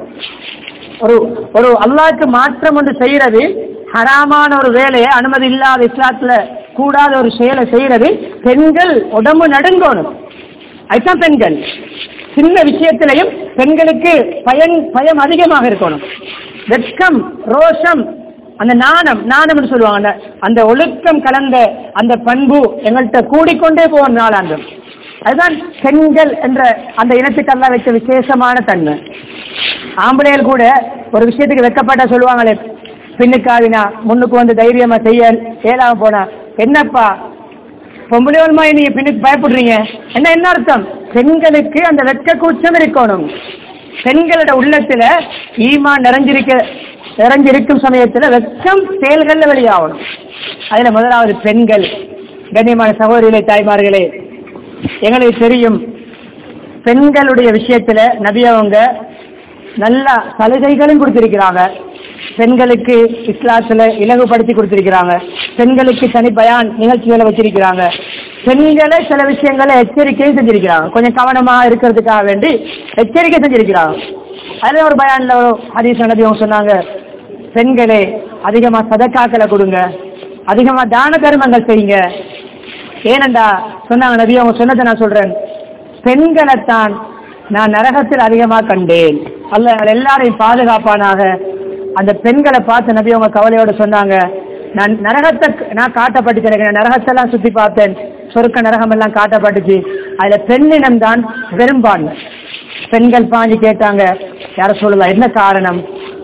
ஒரு அல்லாஹ்க்கு மாற்றம் ஒன்று செய்யறது, ஹராமான ஒரு வேலையை அனுமதி இல்லாத இஸ்லாத்துல கூடாத ஒரு செயலை செய்யறது, பெண்கள் உடம்பு நடுங்கணும். அதுதான் பெண்கள். சின்ன விஷயத்திலையும் பெண்களுக்கு பயம் அதிகமாக இருக்கணும். வெட்கம், ரோஷம், அந்த நாணம் சொல்லுவாங்க, அந்த ஒழுக்கம் கலந்த அந்த பண்பு எங்கள்கிட்ட கூடிக்கொண்டே போகும் நாளாண்டும். அதுதான் பெண்கள் என்ற அந்த இனத்துக்கெல்லாம் வச்ச விசேஷமான தன்மை. ஆம்பளைகள் கூட ஒரு விஷயத்துக்கு வெக்கப்பட்ட சொல்லுவாங்களே, பின்னுக்காவினா முன்னுக்கு வந்து தைரியமா செய்ய ஏலாம போனா, என்னப்பா பொம்பளைமா நீங்க பின்னுக்கு பயப்படுறீங்க, என்ன அர்த்தம்? பெண்களுக்கு அந்த வெட்க கூச்சம் இருக்கணும். பெண்களோட உள்ளத்துல ஈமான் நிறைஞ்சிருக்கும் சமயத்துல வெட்கம் செயல்கள்ல வெளியாகணும். அதுல முதலாவது பெண்கள். கண்ணியமான சகோதரிகளே, தாய்மார்களே, எங்களுக்கு தெரியும் பெண்களுடைய விஷயத்துல நபி அவங்க நல்ல சலுகைகளும் கொடுத்திருக்கிறாங்க. பெண்களுக்கு இஸ்லாத்துல இலகுபடுத்தி கொடுத்திருக்கிறாங்க. பெண்களுக்கு தனி பயான் நிகழ்ச்சிகளை வச்சிருக்கிறாங்க. பெண்களை சில விஷயங்களை எச்சரிக்கையும் செஞ்சிருக்கிறாங்க. கொஞ்சம் கவனமா இருக்கிறதுக்காக வேண்டி எச்சரிக்கை செஞ்சிருக்கிறாங்க. அதுல ஒரு பயான்ல ஒரு ஹதீஸ் நபி அவங்க சொன்னாங்க, பெண்களே அதிகமா சதக்காக்களை கொடுங்க, அதிகமா தான தர்மங்கள் செய்யுங்க. ஏனண்டா சொன்னாங்க நபி அவங்க சொன்னதை நான் சொல்றேன், பெண்களைத்தான் நான் நரகத்தில் அதிகமா கண்டேன், அல்லாஹ் எல்லாரையும் பாதுகாப்பானாக. அந்த பெண்களை பார்த்து நபி அவங்க கவலையோட சொன்னாங்க, நான் நரகத்தை காட்டப்பட்டுச்சு, நரகத்தெல்லாம் சுத்தி பார்த்தேன், சொர்க்க நரகம் எல்லாம் காட்டப்பட்டுச்சு, அதுல பெண்ணினம் தான் பெரும்பான்மை. பெண்கள் பாஞ்சு கேட்டாங்க, யார சொல்லலாம், என்ன காரணம்?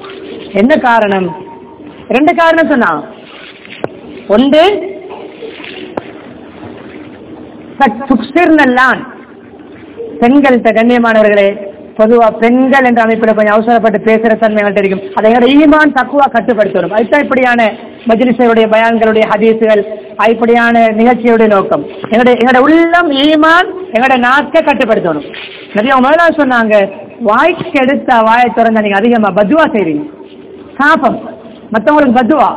ரெண்டு காரணம் சொன்னாங்க. ஒன்று பெண்கள்கிட்ட, கண்ணியமானவர்களே, பொதுவா பெண்கள் என்ற அமைப்புல கொஞ்சம் அவசரப்பட்டு பேசுற தன்மை எங்கள்கிட்ட இருக்கும். அதை எங்களோட ஈமான் தக்குவா கட்டுப்படுத்தணும். அதுதான் இப்படியான மஜ்லிஸுடைய பயான்களுடைய ஹதீஸுகள், இப்படியான நிகழ்ச்சியுடைய நோக்கம். எங்களோட உள்ளம் ஈமான் எங்களோட நாக்கை கட்டுப்படுத்தணும். நிறைய முதலாவது சொன்னாங்க, வாய்க்கு எடுத்த வாயை திறந்த நீங்க அதிகமா பத்துவா செய்றீங்க, சாபம், மற்றவங்களுக்கு பத்துவா.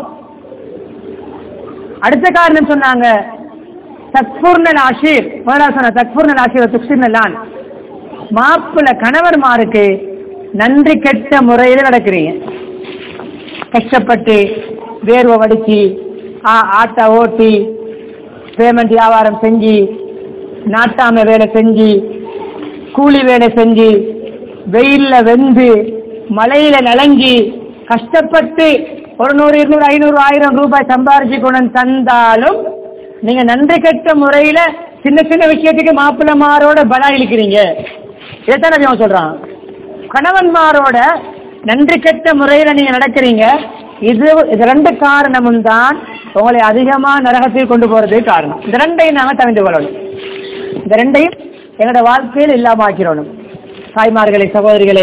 அடுத்த காரணம் சொன்னாங்க, தக்ஃபுர்னல் ஆஷீர். முதலாவது சொன்ன தக்ஃபுர்னல் ஆஷீர் துக்ஸிர்னலான், மாப்பிள்ள கணவர்மாருக்கு நன்றி கெட்ட முறையில் நடக்கிறீங்க. கஷ்டப்பட்டு வேர்வை வடிச்சு ஆட்டா ஓட்டி பேமெண்ட் வியாபாரம் செஞ்சு நாட்டாம வேலை செஞ்சு கூலி வேலை செஞ்சு வெயில்ல வெந்து மழையில நலஞ்சி கஷ்டப்பட்டு 100, 200, 500, 1000 ரூபாய் சம்பாரிச்சு கொண்டு தந்தாலும் நீங்க நன்றி கெட்ட முறையில சின்ன சின்ன விஷயத்துக்கு மாப்பிள்ளமாரோட பலா இழுக்கிறீங்க. இதைத்தான் நபி அவன் சொல்றான். கணவன்மாரோட நன்றி கெட்ட முறையில நீங்க நடக்கிறீங்க. இது ரெண்டு காரணமும் தான் உங்களை அதிகமா நரகத்தில் கொண்டு போறதுக்கு காரணம். இந்த ரெண்டையும் நாங்க தவிர்த்து கொள்ளணும். இந்த ரெண்டையும் எங்களோட வாழ்க்கையில் இல்லாம ஆக்கிறோம். தாய்மார்களே, சகோதரிகளே,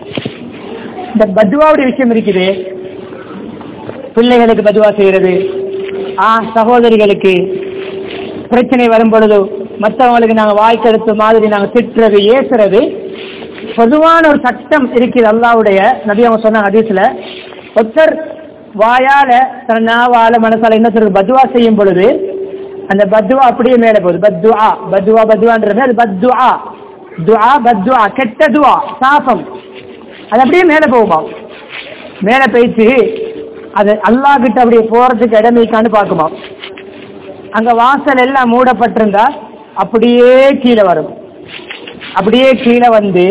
இந்த பத்வாவுடைய விஷயம் இருக்குது. பிள்ளைகளுக்கு பத்வா செய்யறது, சகோதரிகளுக்கு பிரச்சனை வரும் பொழுது மற்றவங்களுக்கு நாங்க வாய்க்கெடுத்த மாதிரி நாங்க திட்டுறது, ஏசுறது, பொதுவான ஒரு சட்டம் இருக்குது அல்லாஹ்வுடைய. நபி அவங்க சொன்ன ஹதீஸ்ல, ஒருத்தர் வாயால தன் நாவால மனசால இன்னொருத்தருக்கு பத்வா செய்யும் பொழுது அந்த பத்வா அப்படியே மேல போகுது. பத்வான்றது அது பத்வா, துஆ பத்வா, கெட்ட துஆ, சாபம், அது அப்படியே மேல போகுமா. மேல போயிட்டு அது அல்லாஹ் கிட்ட அப்படியே போறதுக்கு இடம் இருக்கான்னு பாக்குமா. அங்க வாசல் எல்லாம் மூடப்பட்டிருந்தா அப்படியே கீழே வரும். அப்படியே கீழே வந்து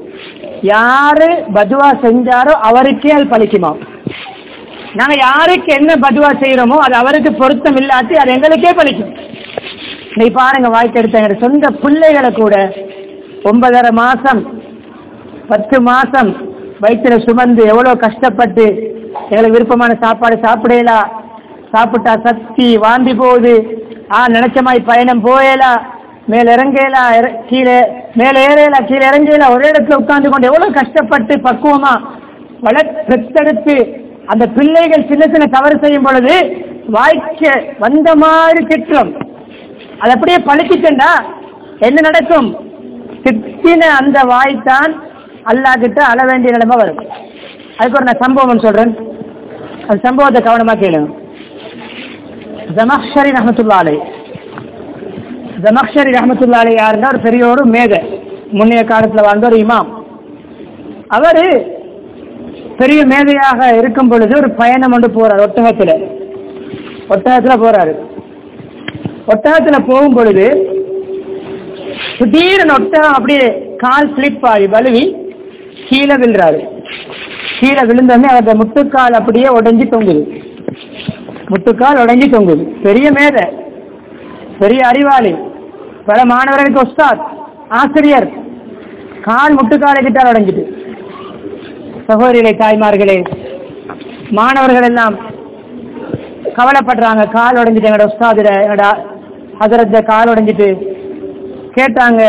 யாரு பதுவா செஞ்சாரோ அவருக்கே அது பலிக்குமா. நாங்க யாருக்கு என்ன பதுவா செய்யறோமோ அது அவருக்கு பொருத்தம் இல்லாட்டி அது எங்களுக்கே பலிக்கும். நீ பாருங்க, வாய்க்கெடுத்த சொந்த பிள்ளைகளை கூட 9.5 மாசம் 10 மாசம் வயிற்றுல சுமந்து எவ்வளவு கஷ்டப்பட்டு எங்களுக்கு விருப்பமான சாப்பாடு சாப்பிடலாம், சாப்பிட்டா சக்தி வாந்தி போகுது, நினைச்ச மாதிரி பயணம் போயலாம், மேல இறங்கல கீழே மேல ஏறல கீழே இறங்கல ஒரே இடத்துல உட்கார்ந்து கொண்டு எவ்வளவு கஷ்டப்பட்டு பக்குவமா பெற்றெடுத்து அந்த பிள்ளைகள் சின்ன சின்ன தவறு செய்யும் பொழுது வாய்க்க வந்த மாதிரி திட்டம் அது அப்படியே பழிச்சுட்டா என்ன நடக்கும்? திட்டின அந்த வாய்த்தான் அல்லாஹ் கிட்ட அழ வேண்டிய நிலைமை வரும். அதுக்கு ஒரு நான் சம்பவம் சொல்றேன், அந்த சம்பவத்தை கவனமா கேளுங்க. ஜமக்ஷரி ரஹ்மத்துல்லாஹி யாருன்னா ஒரு பெரிய ஒரு மேதை, முன்னைய காலத்துல வாழ்ந்த ஒரு இமாம். அவரு பெரிய மேதையாக இருக்கும் பொழுது ஒரு பயணம் கொண்டு போறார். ஒட்டகத்துல போறாரு. ஒட்டகத்துல போகும் பொழுது திடீர்னு ஒட்டகம் அப்படியே கால் ஸ்லிப் ஆகி வலுவி கீழே விழுறாரு. கீழே விழுந்தோடனே அவருடைய முட்டுக்கால் அப்படியே உடைஞ்சி தொங்குது. பெரிய மேதை, பெரிய அறிவாளி, பல மாணவர்களுக்கு உஸ்தாத், ஆசிரியர். கால் முட்டுக்காலை கிட்டால் உடைஞ்சிட்டு. சகோதரிகளே, தாய்மார்களே, மாணவர்கள் எல்லாம் கவலைப்படுறாங்க. கால் உடைஞ்சிட்டு, எங்களோட உஸ்தாதிர எங்களோட ஹதரத்த கால் உடைஞ்சிட்டு கேட்டாங்க.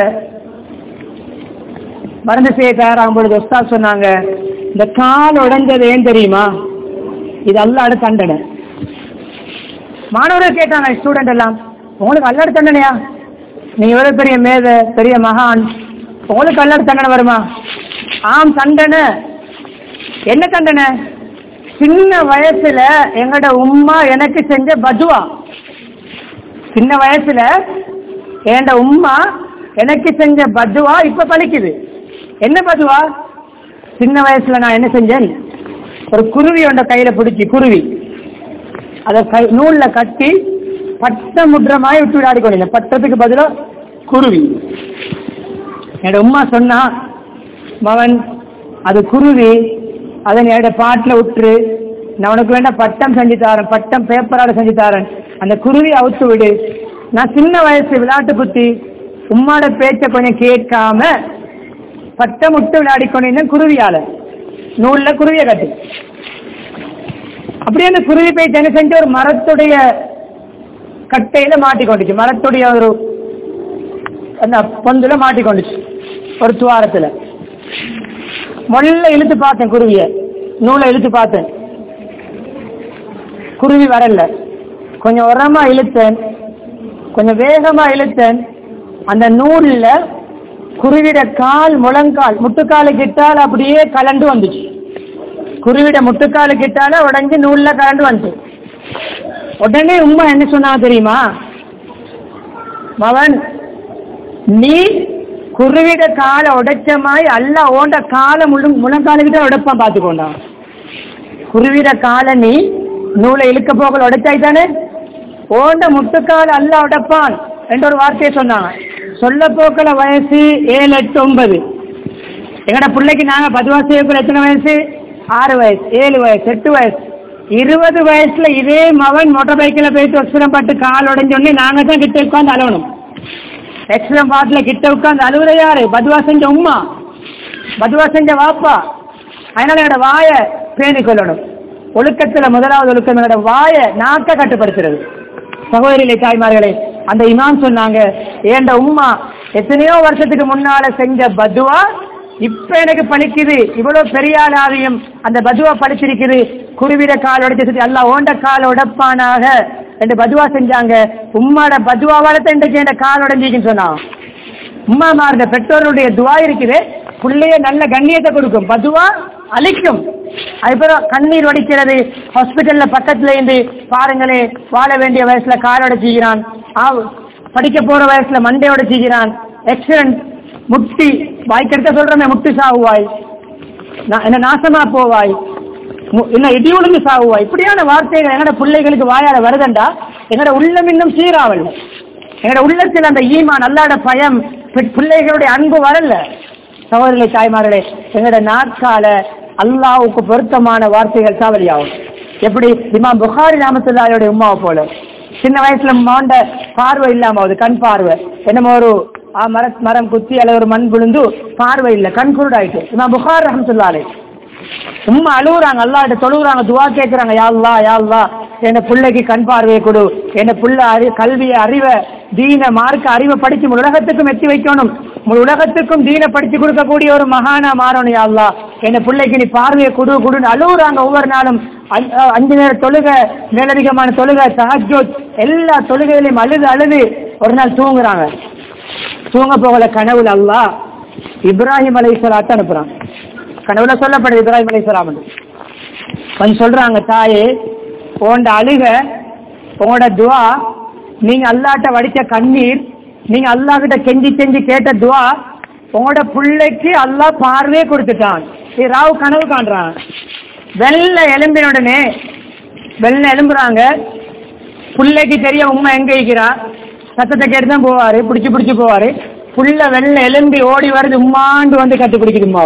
மருந்து செய்ய தயாராகும் பொழுது உஸ்தாத் சொன்னாங்க, இந்த கால் உடைஞ்சது ஏன் தெரியுமா? இது அல்லாஹ்வுடைய தண்டனை. மாணவர்கள் கேட்டாங்க, ஸ்டூடெண்ட் எல்லாம், உங்களுக்கு அல்லாஹ்வுடைய தண்டனையா? நீங்க எவ்வளவு பெரிய மேதை, பெரிய மகான், உங்களுக்கு அல்லாஹ்வுடைய தண்டனை வருமா? ஆம், தண்டனை. என்ன தண்டனை? சின்ன வயசுல எங்கட உம்மா எனக்கு செஞ்ச பதுவா. சின்ன வயசுல என் உம்மா எனக்கு செஞ்ச பதுவா இப்ப பலிக்குது. என்ன பதுவா? சின்ன வயசுல நான் என்ன செஞ்சேன், ஒரு குருவி ஒன்ற கையில பிடிச்சி, குருவி அதை நூல்ல கட்டி பட்ட முற்றமாய் விட்டு விளையாடி கொண்டேன். பட்டத்துக்கு பதிலா குருவி. என்னோட உம்மா சொன்னா, மகன் அது குருவி, அதை என்னோட பாட்டில் விட்டுரு, நான் உனக்கு வேண்டாம் பட்டம் செஞ்சு தாரேன், பட்டம் பேப்பரால செஞ்சு தாரேன், அந்த குருவி அவுத்து விடு. நான் சின்ன வயசு விளையாட்டு புத்தி, உம்மாட பேச்ச கொஞ்சம் கேட்காம பட்டம் விட்டு விளையாடி கொண்டிருந்தேன் குருவியால, நூல்ல குருவியை கட்டி. அப்படியே அந்த குருவி போய் என்ன செஞ்சு ஒரு மரத்துடைய கட்டையில மாட்டிக்கொண்டுச்சு, மரத்துடைய ஒரு அந்த பொந்துல மாட்டிக்கொண்டுச்சு ஒரு துவாரத்துல. முதல்ல இழுத்து பார்த்தேன் குருவிய, நூலை இழுத்து பார்த்தேன், குருவி வரல. கொஞ்சம் உரமா இழுத்தேன், கொஞ்சம் வேகமா இழுத்தேன், அந்த நூல்ல குருவிட கால், முழங்கால், முட்டுக்காலு கிட்டால அப்படியே கலண்டு வந்துச்சு. குருவிட முட்டுக்காலு கிட்டால உடஞ்சி நூல்ல கலண்டு வந்துச்சு. உடனே உம்மா என்ன சொன்னா தெரியுமா? மகன், நீ குருவிட காலை உடைச்ச மாதிரி அல்ல ஓண்ட காலை முழங்காலுக்கிட்ட உடைப்பான், பார்த்துக்கோண்டா. குருவிட காலை நீ நூலை இழுக்க போகல உடைச்சாய்தானே, ஓண்ட முட்டுக்கால அல்ல உடைப்பான் என்ற ஒரு வார்த்தையை சொன்னாங்க. சொல்ல போக்கல வயசு 7, 8, 9. எங்கட பிள்ளைக்கு நாங்க பதுவா செய்யக்குள்ள எத்தனை வயசு? 6 வயசு, 7 வயசு, 8 வயசு. 20 வயசுல இதே மகன் மோட்டார் பைக்கில் போயிட்டு எக்ஸிடம் பட்டு கால் உடைஞ்சோடனே நாங்க தான் கிட்ட உட்காந்து அலவணும். எக்ஸிடம் பாட்டுல கிட்ட உட்காந்து அழுவுற யாரு? பதுவா செஞ்ச உம்மா, பதுவா செஞ்ச வாப்பா. அதனால என்னோட வாய பேணி கொள்ளணும். ஒழுக்கத்துல முதலாவது ஒழுக்கம் என்னோட வாய நாக்க கட்டுப்படுத்துறது. சகோதரிகளே, தாய்மார்களே, அந்த இமாம் சொன்னாங்க, ஏண்ட உம்மா எத்தனையோ வருஷத்துக்கு முன்னால செஞ்ச பதுவா இப்ப எனக்கு பழிக்குது, இவ்வளவு பெரிய ஆளாவையும் அந்த பதுவா பழிச்சிருக்குது. குருவிட கால் உடைச்சு அல்லாஹ் ஓண்ட கால் உடைப்பானாக என்று பதுவா செஞ்சாங்க. உம்மாட பதுவாவால தான் இன்றைக்கு என் கால் உடைஞ்சிக்குன்னு சொன்னான். உம்மா மாறுத பெற்றோருடைய துவா இருக்குது, பிள்ளைய நல்ல கண்ணியத்தை கொடுக்கும், பதுவா அழிக்கும். அதுக்கப்புறம் கண்ணீர் வடிக்கிறது. ஹாஸ்பிட்டல்ல பக்கத்துல இருந்து பாருங்களே, வாழ வேண்டிய வயசுல கால் உடைச்சிக்கிறான், படிக்க போற வயசுல மண்டையோட செய்கிறான், ஆக்சிடென்ட், முட்டி வாய்க்கெடுத்த சொல்றமே, முட்டி சாவுவாய், என்ன நாசமா போவாய், என்ன இடி உளுந்து சாவுவாய். இப்படியான வார்த்தைகள் எங்கட பிள்ளைகளுக்கு வாயால வருதண்டா எங்கட உள்ளம் இன்னும் சீராவல். எங்கட உள்ளத்தில் அந்த ஈமான், அல்லாஹ்வுடைய பயம், பிள்ளைகளுடைய அன்பு வரல. சகோதரர்களே, தாய்மார்களே, எங்கட நாட்கால அல்லாஹ்வுக்கு பொருத்தமான வார்த்தைகள் சாவலியாகும். எப்படி இமாம் புகாரி ரஹ்மத்துல்லாஹி உம்மாவை போல சின்ன வயசுல மாண்ட பார்வை இல்லாம ஆகுது, கண் பார்வை. என்னமோ ஒரு மரம் குத்தி அல்ல ஒரு மண் விழுந்து பார்வை இல்லை, கண் குருடாயிட்டு. இமாம் புகாரி ரஹ்மத்துல்லாஹி உம்மா அழுகுறாங்க, அல்லாஹ்ட்ட தொழுகிறாங்க, துவா கேட்கிறாங்க, யா அல்லாஹ் யா அல்லாஹ் என் பிள்ளைக்கு கண் பார்வையை கொடு, என் பிள்ளை கல்வியை அறிவை தீன மார்க்க அறிவை படிச்சு உலகத்துக்கும் எத்தி வைக்கணும், உலகத்துக்கும் தீன படிச்சு கொடுக்கக்கூடிய ஒரு மகானா மாறணும். யா அல்லாஹ் என் பிள்ளைக்கு நீ பார்வையை கொடுன்னு அழுகுறாங்க. ஒவ்வொரு நாளும் 5 நேர தொழுகை, மேலதிகமான தொழுகை, தஹஜ்ஜுத் எல்லா தொழுகையிலையும் அழுது ஒரு நாள் தூங்குறாங்க. தூங்க போகல கனவுல அல்லாஹ் இப்ராஹிம் அலைஹிஸ்ஸலாத்தை அனுப்புறான். கனவுல சொல்லப்படுது இப்ராஹிம் அலைஹிஸ்ஸலாம் கொஞ்சம் சொல்றாங்க, தாயே உங்களோட அழுக, உங்களோட துவா, நீங்க அல்லாட்ட வடிச்ச கண்ணீர், நீங்க அல்லா கிட்ட கெஞ்சி கேட்ட துவா, உங்களோட பிள்ளைக்கு அல்லாஹ் பார்வையே கொடுத்துட்டான். ராவ் கனவு காண்றான். வெள்ள எலும்பினுடனே வெள்ள எலும்புறாங்க. பிள்ளைக்கு தெரிய உண்மை எங்க இருக்கிறா, சத்தத்தை கேட்டுதான் போவாரு, பிடிச்சு போவாரு. புள்ள வெள்ள எலும்பி ஓடி வருது, உம்மாண்டு வந்து கட்டி பிடிக்குதுமா.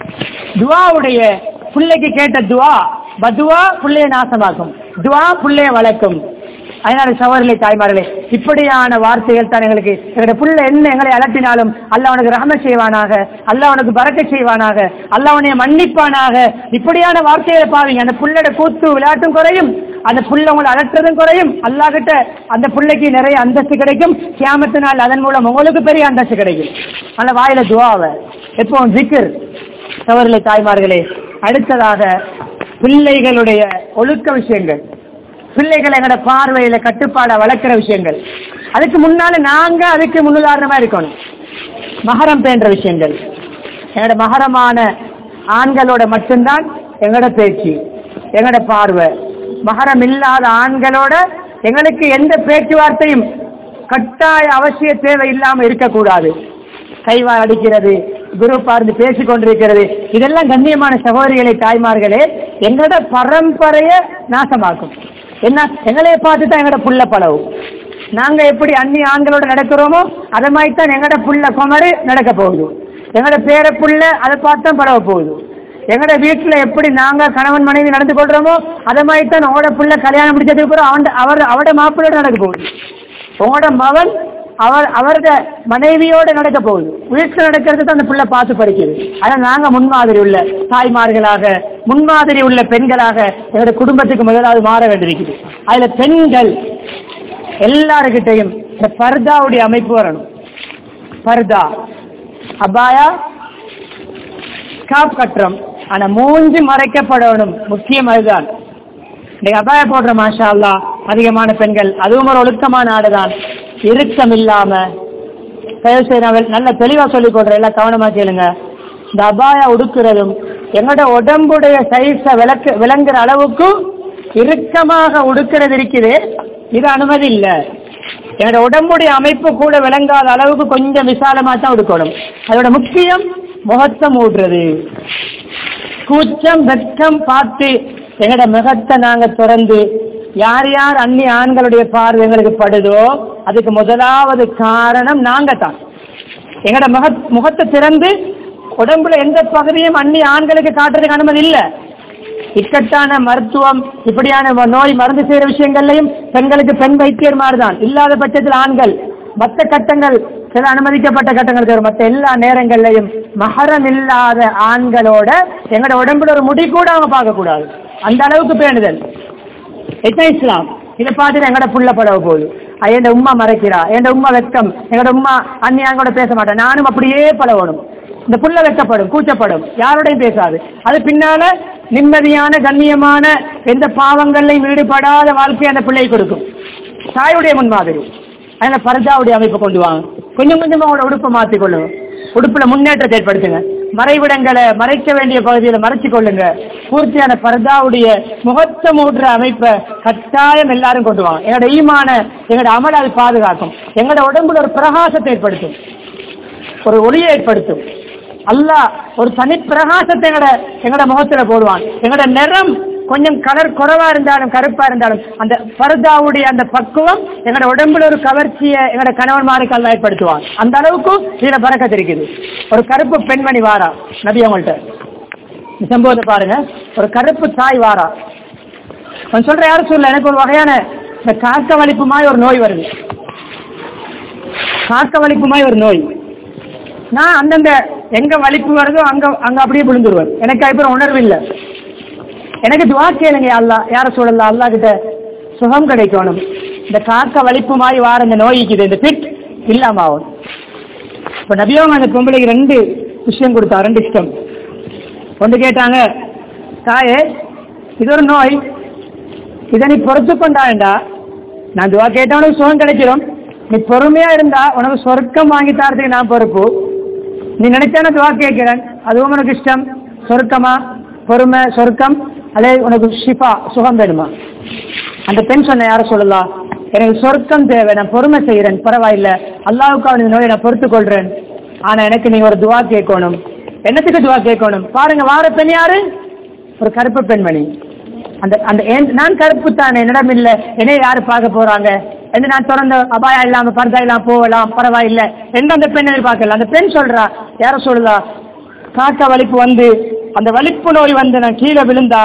துவாவுடைய பிள்ளைக்கு கேட்ட துவா பதுவா பிள்ளைய நாசமாக்கும், துவா பிள்ளைய வளர்க்கும். அதனால சகோதரர்களே தாய்மார்களே, இப்படியான வார்த்தைகள் தான் எங்களுக்கு எங்களுடைய புள்ள என்ன எங்களை அலட்டினாலும் அல்லாஹ் உனக்கு ரஹ்மத் செய்வானாக, அல்லாஹ் உனக்கு பரக்கத் செய்வானாக, அல்லாஹ் உன்னை மன்னிப்பானாக, இப்படியான வார்த்தைகளை பாவீங்க. அந்த புள்ளோட கூத்து விளையாட்டும் குறையும், அந்த புள்ள உங்களை அலட்டுறதும் குறையும். அல்லாஹ் கிட்ட அந்த பிள்ளைக்கு நிறைய அந்தஸ்து கிடைக்கும். கியாமத்து நாள் அதன் மூலம் உங்களுக்கு பெரிய அந்தஸ்து கிடைக்கும். அந்த வாயில துவாவை எப்பவும் ஜிக்ர். சகோதரர்களே தாய்மார்களே, அடுத்ததாக பிள்ளைகளுடைய ஒழுக்க விஷயங்கள், பிள்ளைகளை எங்களோட பார்வையில கட்டுப்பாட வளர்க்கிற விஷயங்கள். அதுக்கு முன்னால நாங்க அதுக்கு முன்னுதாரணமா இருக்கணும். மஹரம் பேன்ற விஷயங்கள், எங்களோட மஹரமான ஆண்களோட மட்டும்தான் எங்களோட பேச்சு, எங்களோட பார்வை. மஹரம் இல்லாத ஆண்களோட எங்களுக்கு எந்த பேச்சுவார்த்தையும் கட்டாய அவசிய தேவை இல்லாம இருக்கக்கூடாது. கைவா அடிக்கிறது, குரூப்பா இருந்து பேசிக் கொண்டிருக்கிறது, இதெல்லாம் கண்ணியமான சகோதரிகளை தாய்மார்களே எங்களோட பரம்பரைய நாசமாக்கும். என்ன, எங்களைய பார்த்து தான் எங்களோட புள்ள பழவும். நாங்க எப்படி அந்நிய ஆண்களோட நடக்கிறோமோ அதை மாதிரி தான் எங்களோட புள்ள குமரு நடக்க போகுது. எங்களோட பேர புள்ள அதை பார்த்து தான் பழக போகுது. எங்களோட வீட்டுல எப்படி நாங்க கணவன் மனைவி நடந்து கொள்றோமோ அதை மாதிரி தான் உங்களோட புள்ள கல்யாணம் முடிச்சதுக்கு அப்புறம் அவரோட மாப்பிள்ளையோட நடக்க போகுது. உங்களோட மகன் அவரது மனைவியோட நடக்க போகுது. வீட்டில் நடக்கிறது தான் அந்த பிள்ளை பார்த்து படிக்குது. அதான் நாங்க முன்மாதிரி உள்ள தாய்மார்களாக, முன்மாதிரி உள்ள பெண்களாக எங்களோட குடும்பத்துக்கு முதலாவது மாற வேண்டியிருக்குது. அதுல பெண்கள் எல்லாருக்கிட்டையும் இந்த பர்தாவுடைய அமைப்பு வரணும். பர்தா, அபாயா, ஸ்காப் கட்டுறோம், ஆனா மூஞ்சி மறைக்கப்படணும். முக்கியம் அதுதான். இன்னைக்கு அபாயா போடுற மாஷா அல்லாஹ் அதிகமான பெண்கள், அதுவும் ஒரு ஒழுக்கமான ஆடுதான். இறுக்கம் இல்லாம, நல்ல தெளிவா சொல்லிக் கொடுறேன், எல்லாம் கவனமா கேளுங்க. இந்த அபாயா உடுக்கிறதும் எங்களோட உடம்புடைய சைஸ விளங்குற அளவுக்கு இறுக்கமாக உடுக்கிறது இருக்குது, இது அனுமதி இல்லை. என்னோட உடம்புடைய அமைப்பு கூட விளங்காத அளவுக்கு கொஞ்சம் விசாலமா தான் உடுக்கணும். அதோட முக்கியம் முகத்தை மூடுறது. கூச்சம் வெட்கம் பார்த்து எங்களோட முகத்தை நாங்க திறந்து யார் யார் அந்நிய ஆண்களுடைய பார்வை எங்களுக்கு படுதோ அதுக்கு முதலாவது காரணம் நாங்க தான். எங்களோட முகத்தை திறந்து உடம்புல எந்த பகுதியும் அந்நிய ஆண்களுக்கு காட்டுறதுக்கு அனுமதி இல்லை. இக்கட்டான மருத்துவம், இப்படியான நோய் மருந்து செய்யற விஷயங்கள்லையும் பெண்களுக்கு பெண் வைத்தியர் மாதிரிதான். இல்லாத பட்சத்தில் ஆண்கள் மற்ற கட்டங்கள், சில அனுமதிக்கப்பட்ட கட்டங்கள் தவிர மற்ற எல்லா நேரங்கள்லையும் மஹரம் இல்லாத ஆண்களோட எங்களோட உடம்புல ஒரு முடி கூட அவங்க பார்க்க கூடாது. அந்த அளவுக்கு பேணுதல் இஸ்லாம். இதை பார்த்துட்டு எங்கட புள்ள பழக போகுது. என் உமா மறைக்கிறா, என் உமா வெட்கம், எங்களோட உமா அந்நியாங்களோட பேச மாட்டேன், நானும் அப்படியே பழகணும். இந்த புள்ள வெட்கப்படும், கூச்சப்படும், யாரோடையும் பேசாது. அது பின்னால நிம்மதியான கண்ணியமான எந்த பாவங்களையும் ஈடுபடாத வாழ்க்கையை அந்த பிள்ளையை கொடுக்கும். தாயுடைய முன்மாதிரி. அதனால பர்தாவுடைய அமைப்பு கொண்டு வாங்க. கொஞ்சம் கொஞ்சமா அவங்களோட உடுப்பை மாற்றிக் கொள்ளுங்க. உடுப்புல முன்னேற்றத்தை ஏற்படுத்துங்க. மறைவிடங்களை மறைக்க வேண்டிய பகுதியில் மறைச்சு கொள்ளுங்க. பூர்த்தியான பர்தாவுடைய முகத்தை மூடுற அமைப்பை கட்டாயம் எல்லாரும் கொண்டு வாங்க. எங்களோட ஈமான, எங்களோட அமல் அது பாதுகாக்கும். எங்களோட உடம்புல ஒரு பிரகாசத்தை ஏற்படுத்தும், ஒரு ஒளியை ஏற்படுத்தும். அல்லாஹ் ஒரு தனி பிரகாசத்தை எங்களோட முகத்துல போடுவான். எங்களோட நிறம் கொஞ்சம் கலர் குறைவா இருந்தாலும் கருப்பா இருந்தாலும் அந்த பர்தாவுடைய அந்த பக்குவம் எங்களோட உடம்புல ஒரு கவர்ச்சியை எங்களோட கணவன்மாருக்கு அல்லாஹ் ஏற்படுத்துவான். அந்த அளவுக்கு இதுல பரக்கத்து இருக்குது. ஒரு கருப்பு பெண்மணி வாரா நபி அவங்கள்ட்ட, சம்பவத்தை பாருங்க. ஒரு கருப்பு தாய் வாரா, நான் சொல்ற யாரும் சொல்ல, எனக்கு ஒரு வகையான இந்த காக்க வலிப்புமாய் ஒரு நோய் வருது. காக்க வலிப்புமாய் ஒரு நோய். நான் அந்தந்த எங்க வலிப்பு வருதோ அங்க அங்க அப்படியே விழுந்துருவேன். எனக்கு அதுக்கப்புறம் உணர்வு இல்லை. எனக்கு துவா கேளுங்க, அல்லா யார சொல்லலாம், அல்லா கிட்ட சுகம் கிடைக்கணும். இந்த காக்க வலிப்புமாய் வார இந்த நோய்க்குது, இந்த பிட் இல்லாம ஆகும். இப்ப நபியவங்க அந்த பொம்பளைக்கு 2 விஷயம் கொடுத்தா, 2 இஷ்டம். ஒன்று கேட்டாங்க, தாயே இது ஒரு நோய், இதை நீ பொறுத்து கொண்டாண்டா நான் துவா கேட்டா உனக்கு சுகம் கிடைச்சிடும். நீ பொறுமையா இருந்தா உனக்கு சொர்க்கம் வாங்கி தரதுக்கு நான் பொறுப்பு. நீ நினைச்சான துவா கேட்கிறேன், அதுவும் உனக்கு இஷ்டம். சொர்க்கமா, பொறுமை, சொர்க்கம், அதே உனக்கு ஷிஃபா சுகம் வேணுமா? அந்த பெண் சொன்ன யார சொல்லலாம், எனக்கு சொர்க்கம் தேவை, நான் பொறுமை செய்யறேன், பரவாயில்ல, அல்லாஹ்வுக்காக இந்த நோயை நான் பொறுத்து கொள்றேன். ஆனா எனக்கு நீங்க ஒரு துவா கேட்கணும். என்னத்துக்கு துவா கேட்கணும் பாருங்க. வார பெண் யாரு? ஒரு கருப்பு பெண்மணி. அந்த அந்த நான் கருப்பு தானே, என்னிடம் இல்ல, என்னைய யாரு பார்க்க போறாங்க என்று நான் திறந்த அபாயா இல்லாம பர்தா இல்லாம போகலாம், பரவாயில்ல என்று அந்த பெண் எதிர்பார்க்கல. அந்த பெண் சொல்றா, யார சொல்லுதா, காக்க வலிப்பு வந்து, அந்த வலிப்பு நோய் வந்து நான் கீழே விழுந்தா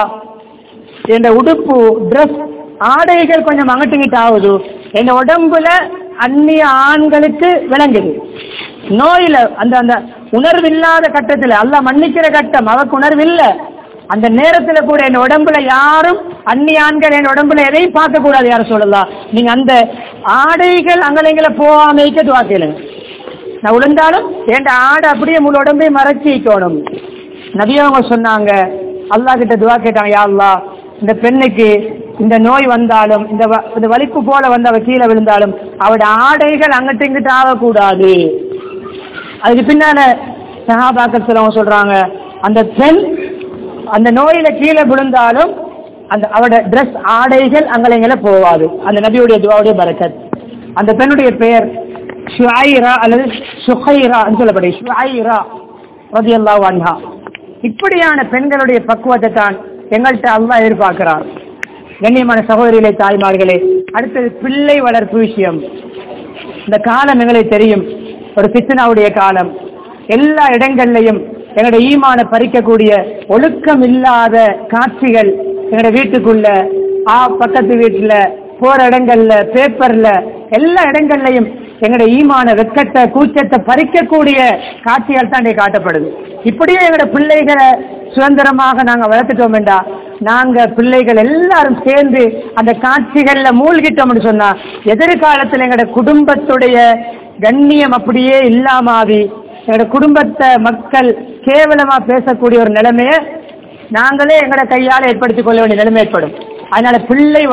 என் உடுப்பு, டிரெஸ், ஆடைகள் கொஞ்சம் அங்கட்டுங்கிட்டு ஆகுது, என் உடம்புல அந்நிய ஆண்களுக்கு விளங்குது. நோயில அந்த அந்த உணர்வு இல்லாத கட்டத்துல, அல்லாஹ் மன்னிக்கிற கட்டம், அவக்கு உணர்வு இல்ல, அந்த நேரத்துல கூட என் உடம்புல யாரும் அந்நிய ஆண்கள் என் உடம்புல எதையும் பார்க்க கூடாது. யார சொல்லலாம், நீங்க அந்த ஆடைகள் அங்கலைங்களை போகாமைக்க துவா கேளுங்க. நான் விழுந்தாலும் என் ஆடை அப்படியே முழு உடம்பையும் மறைச்சிக்கணும். நபியவங்க சொன்னாங்க, அல்லாஹ் கிட்ட துவா கேட்டாங்க, யா அல்லாஹ் இந்த பெண்ணுக்கு இந்த நோய் வந்தாலும், இந்த வலிப்பு போல வந்து அவ கீழே விழுந்தாலும் அவட ஆடைகள் அங்கிட்டு இங்கிட்டு ஆகக்கூடாது. அதுக்கு பின்னால சஹாபாக்கள் சிலவங்க சொல்றாங்க, அந்த பெண் அந்த நோயில கீழே விழுந்தாலும் அந்த அவட டிரெஸ், ஆடைகள் அங்கலைங்கள போவாது. அந்த நபியுடைய துவாவுடைய பரக்கத். அந்த பெண்ணுடைய பெயர் ஷுஐரா அல்லது சுஹைரா சொல்லப்படுது, ஷுஐரா ரலியல்லாஹு அன்ஹா. இப்படியான பெண்களுடைய பக்குவத்தை தான் எங்கள்கிட்ட அல்லாஹ் எதிர்பார்க்கிறார். கண்ணியமான சகோதரிகளே, தாய்மார்களே, அடுத்தது பிள்ளை வளர்ப்பு விஷயம். இந்த காலம் எங்களுக்கு தெரியும், ஒரு ஃபித்னாவுடைய காலம். எல்லா இடங்கள்லையும் எங்களுடைய ஈமான பறிக்கக்கூடிய ஒழுக்கம் இல்லாத காட்சிகள் எங்களுடைய வீட்டுக்குள்ள, பக்கத்து வீட்டுல, போற இடங்கள்ல, பேப்பர்ல, எல்லா இடங்கள்லையும் எங்களுடைய ஈமான வெட்கத்தை, கூச்சத்தை பறிக்கக்கூடிய காட்சிகள் தான் காட்டப்படுது. இப்படியே எங்களுடைய பிள்ளைகளை சுதந்திரமாக நாங்க வளர்த்துட்டோம் என்றா, நாங்க பிள்ளைகள் எல்லாரும் சேர்ந்து அந்த காட்சிகள்ல மூழ்கிட்டோம்னு சொன்னா, எதிர்காலத்தில் எங்களுடைய குடும்பத்துடைய கண்ணியம் அப்படியே இல்லாமாவி, எங்களோட குடும்பத்தை மக்கள் கேவலமா பேசக்கூடிய ஒரு நிலைமையை நாங்களே எங்களோட கையால் ஏற்படுத்திக் கொள்ள வேண்டிய நிலைமை ஏற்படும். அதனால பிள்ளை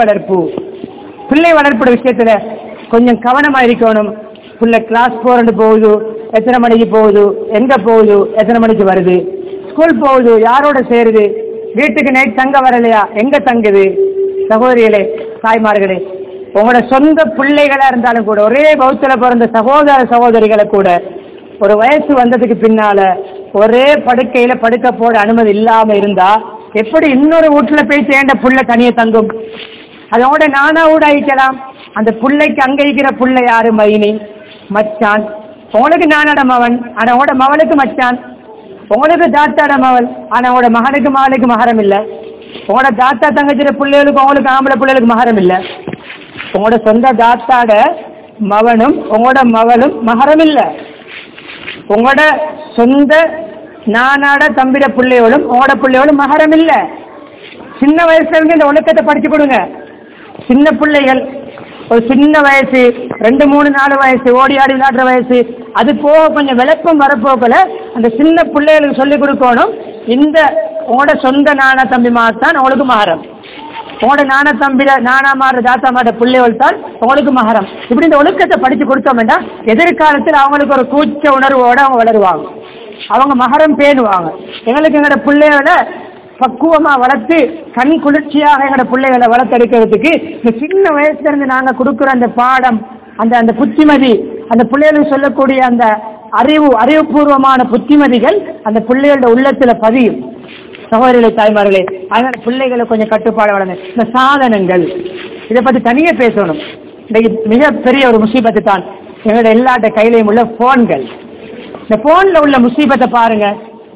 வளர்ப்பு விஷயத்துல கொஞ்சம் கவனமா இருக்கணும். பிள்ளை கிளாஸ் போறது போகுது, எத்தனை மணிக்கு போகுது, எங்க போகுது, எத்தனை மணிக்கு வருது, ஸ்கூல் போகுது, யாரோட சேருது, வீட்டுக்கு நைட் தங்க வரலையா, எங்க தங்குது. சகோதரிகளே, தாய்மார்களே, உங்களோட சொந்த பிள்ளைகளா இருந்தாலும் கூட, ஒரே பௌத்தல பிறந்த சகோதரிகளை கூட ஒரு வயசு வந்ததுக்கு பின்னால ஒரே படுக்கையில படுக்க போட அனுமதி இல்லாம இருந்தா எப்படி இன்னொரு வீட்டுல போய் சேர்ந்த புள்ள தனியே தங்கும்? அதோட நானா கூட அழிக்கலாம். அந்த பிள்ளைக்கு அங்க இருக்கிற புள்ள யாரு? மைனி, மச்சான். உங்களுக்கு நானோட மவன், ஆனா உங்களோட மவனுக்கு மச்சான். உங்களுக்கு தாத்தாட மவள், ஆனா உங்களோட மகனுக்கு மகரம் இல்ல. உங்களோட தாத்தா தங்கச்சிட பிள்ளைகளுக்கு உங்களுக்கு ஆம்பளை பிள்ளைகளுக்கு மகரம் இல்ல. உங்களோட சொந்த தாத்தாட மவனும் உங்களோட மவளும் மகரம் இல்ல. உங்களோட சொந்த நானாட தம்பிட பிள்ளைகளும் உங்களோட பிள்ளைகளும் மகரம் இல்ல. சின்ன வயசுல இருந்து இந்த ஒழுக்கத்தை படிச்சு கொடுங்க. சின்ன பிள்ளைகள் ஒரு சின்ன வயசு, 2, 3, 4 வயசு, ஓடி ஆடி விளையாடுற வயசு, அது போக கொஞ்சம் விளப்பம் வரப்போக்கல அந்த சின்ன பிள்ளைகளுக்கு சொல்லிக் கொடுக்கணும். இந்த உங்களோட சொந்த நானா தம்பி மாத்தான் உங்களுக்கு மகரம், உங்களோட நானா தம்பிட நானா மாற தாத்தா மாற பிள்ளைகள் தான் உங்களுக்கு மகரம். இப்படி இந்த ஒழுக்கத்தை படிச்சு கொடுத்தோம்னா எதிர்காலத்தில் அவங்களுக்கு ஒரு கூச்ச உணர்வோட அவங்க வளருவாங்க, அவங்க மகரம் பேணுவாங்க. எங்களோட பிள்ளைகளை பக்குவமா வளர்த்து கண் குளிர்ச்சியாக எங்களோட பிள்ளைகளை வளர்த்தெடுக்கிறதுக்கு இந்த சின்ன வயசுல இருந்து நாங்க கொடுக்குற அந்த பாடம், அந்த புத்திமதி, அந்த பிள்ளைகளுக்கு சொல்லக்கூடிய அந்த அறிவுபூர்வமான புத்திமதிகள் அந்த பிள்ளைகளோட உள்ளத்துல பதியும். சகோதரிகளே, தாய்மார்களே, அதனால பிள்ளைகளை கொஞ்சம் கட்டுப்பாடு வளர்ந்து இந்த சாதனங்கள் இதை பத்தி தனியே பேசணும். இன்னைக்கு மிகப்பெரிய ஒரு முசீபத்து தான் எங்களோட எல்லாட்ட கையிலையும் உள்ள போன்கள். இந்த போன்ல உள்ள முசீபத்தை பாருங்க.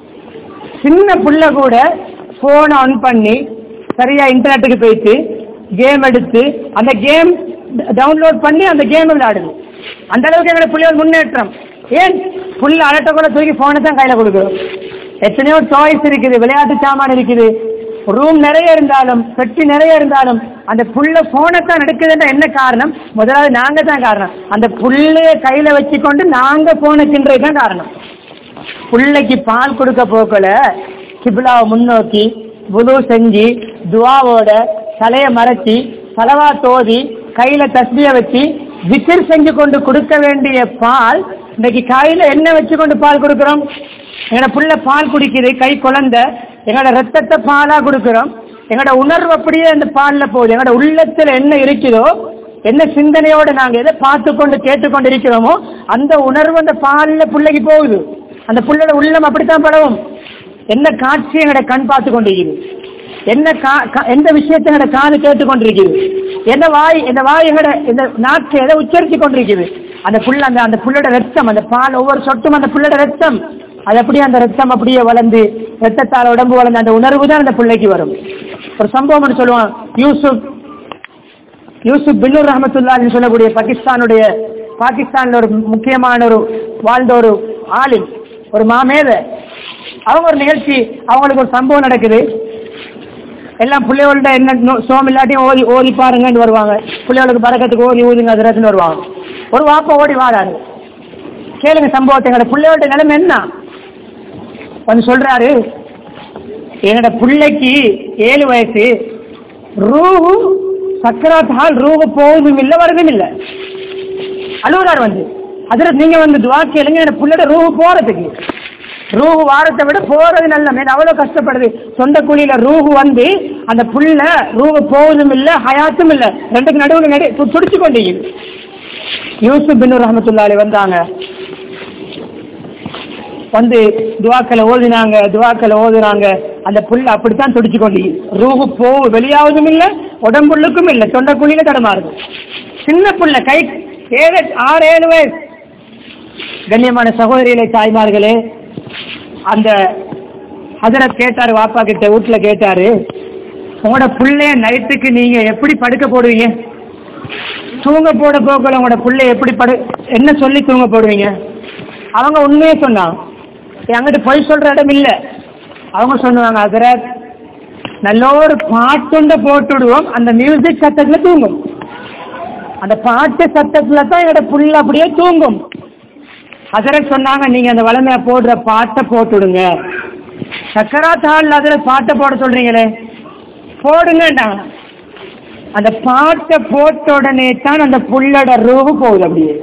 சின்ன பிள்ளை கூட போன் ஆன் பண்ணி சரியா இன்டர்நெட்டுக்கு போயிட்டு கேம் எடுத்து அந்த கேம் டவுன்லோட் பண்ணி அந்த கேம் விளையாடுது. அந்த அளவுக்கு எங்களோட பிள்ளைகள் முன்னேற்றம். ஏன் புள்ள அலட்ட கூட தூக்கி போனை தான் கையில கொடுக்குறோம். எத்தனையோ டாய்ஸ் இருக்குது, விளையாட்டு சாமான் இருக்குது, ரூம் நிறைய இருந்தாலும், பெட்டி நிறைய இருந்தாலும் அந்த புள்ள போனை தான் எடுக்குதுன்ற என்ன காரணம்? முதலாவது நாங்க தான் காரணம். அந்த புள்ளைய கையில வச்சுக்கொண்டு நாங்க போனை தின்றதுதான் காரணம். புள்ளைக்கு பால் கொடுக்க போக்கல கிபிலாவை முன்னோக்கி வுது செஞ்சு துவாவோட தலைய மறைச்சி சலவா தோதி கையில தஸ்பிய வச்சு விசிர் செஞ்சு கொண்டு கொடுக்க வேண்டிய பால் இன்னைக்கு கையில என்ன வச்சு கொண்டு பால் கொடுக்கிறோம்? எங்களோட புள்ள பால் குடிக்குது, கை குழந்தை, எங்களோட ரத்தத்தை பாலா கொடுக்கிறோம். எங்களோட உணர்வு அப்படியே அந்த பால்ல போகுது. எங்களோட உள்ளத்துல என்ன இருக்குதோ, என்ன சிந்தனையோட நாங்க எதை பார்த்து கொண்டு கேட்டுக்கொண்டு இருக்கிறோமோ அந்த உணர்வு அந்த பால்ல பிள்ளைக்கு போகுது. அந்த புள்ளோட உள்ளம் அப்படித்தான் படவும். என்ன காட்சி எங்களோட கண் பார்த்து கொண்டிருக்குது, என்ன எந்த விஷயத்தை எங்களோட காது கேட்டுக்கொண்டிருக்குது, எந்த வாய் எங்களோட இந்த நாக்கு எதை உச்சரித்து கொண்டிருக்குது. அந்த புள்ள அந்த புள்ளோட ரத்தம், அந்த பால் ஒவ்வொரு சொட்டும் அந்த புள்ளோட ரத்தம். அது அப்படியே அந்த ரத்தம் அப்படியே வளர்ந்து ரத்தத்தால் உடம்பு வளர்ந்து அந்த உணர்வு தான் அந்த பிள்ளைக்கு வரும். ஒரு சம்பவம் சொல்லுவான். யூசுப் பின்னுர் ரஹமத்துல்லாஹி சொல்லக்கூடிய பாகிஸ்தான்ல ஒரு முக்கியமான ஒரு வாழ்ந்த ஒரு ஆலிம், ஒரு மாமேத. அவங்க ஒரு நிகழ்ச்சி, அவங்களுக்கு ஒரு சம்பவம் நடக்குது. எல்லாம் பிள்ளைகளோட என்ன சோம் இல்லாட்டியும் ஓதி பாருங்கன்னு வருவாங்க. பிள்ளைகளுக்கு பறக்கத்துக்கு ஓதி ஊதுங்க அதுன்னு வருவாங்க. ஒரு வாப்பா ஓடி வாடாரு, கேளுங்க சம்பவத்தை, எங்களோட பிள்ளையோட நிலைமை என்ன வந்து சொல்றாரு. என்னோட பிள்ளைக்கு 7 வயசு, ரூஹு சக்கராத் ஹால், ரூஹு போவதும் இல்லை வருதும் இல்லை. அழுகுறாரு வந்து, அதில் நீங்க வந்து துவா கேளுங்க என்னோட பிள்ளையோட ரூஹு போறதுக்கு. ரூஹு வாரத்தை விட போறது நல்ல மேல அவ்வளவு கஷ்டப்படுது. சொந்த குழியில ரூஹு வந்து அந்த புள்ள ரூஹு போவதும் இல்லை ஹயாத்தும் இல்லை, ரெண்டுக்கு நடுவில் துடிச்சு கொண்டீங்க. யூசுப் பின்னுர் ரஹமத்துல்லாஹி வந்தாங்க, வந்து துவாக்களை ஓதுனாங்க. அந்த புள்ள அப்படித்தான் துடிச்சு கொண்டு ரூஹு வெளியாவதும் இல்லை, உடம்புள்ளுக்கும் இல்லை, தொண்டைக்குழியில தடமாறுது. சின்ன புள்ள, கை 6-7 வயசு. கண்ணியமான சகோதரிகளை தாய்மார்களே, அந்த ஹஜரத் கேட்டாரு, வாப்பா கிட்ட வீட்டுல கேட்டாரு, உங்களோட பிள்ளைய நைட்டுக்கு நீங்க எப்படி படுக்க போடுவீங்க? தூங்க போட போக்கல உங்களோட பிள்ளைய எப்படி என்ன சொல்லி தூங்க போடுவீங்க? அவங்க உண்மையே சொன்னாங்க, அங்கிட்டு போய் சொல்ற இடம் இல்ல. அவங்க சொன்னாங்க, ஹஜரத் நல்ல ஒரு பாட்டுண்ட போட்டுடுவோம், அந்த மியூசிக் சத்தத்துல தூங்கும். அந்த பாட்டு சத்தத்துல தான் என்னோட புள்ள அப்படியே தூங்கும். ஹஜரத் சொன்னாங்க, நீங்க அந்த வளமையா போடுற பாட்டை போட்டுடுங்க. சக்கராத் ஹால்ல அதுல பாட்டை போட சொல்றீங்களே, போடுங்கட்டாங்க. அந்த பாட்டை போட்ட உடனே தான் அந்த புள்ளோட ரூஹு போகுது. அப்படியே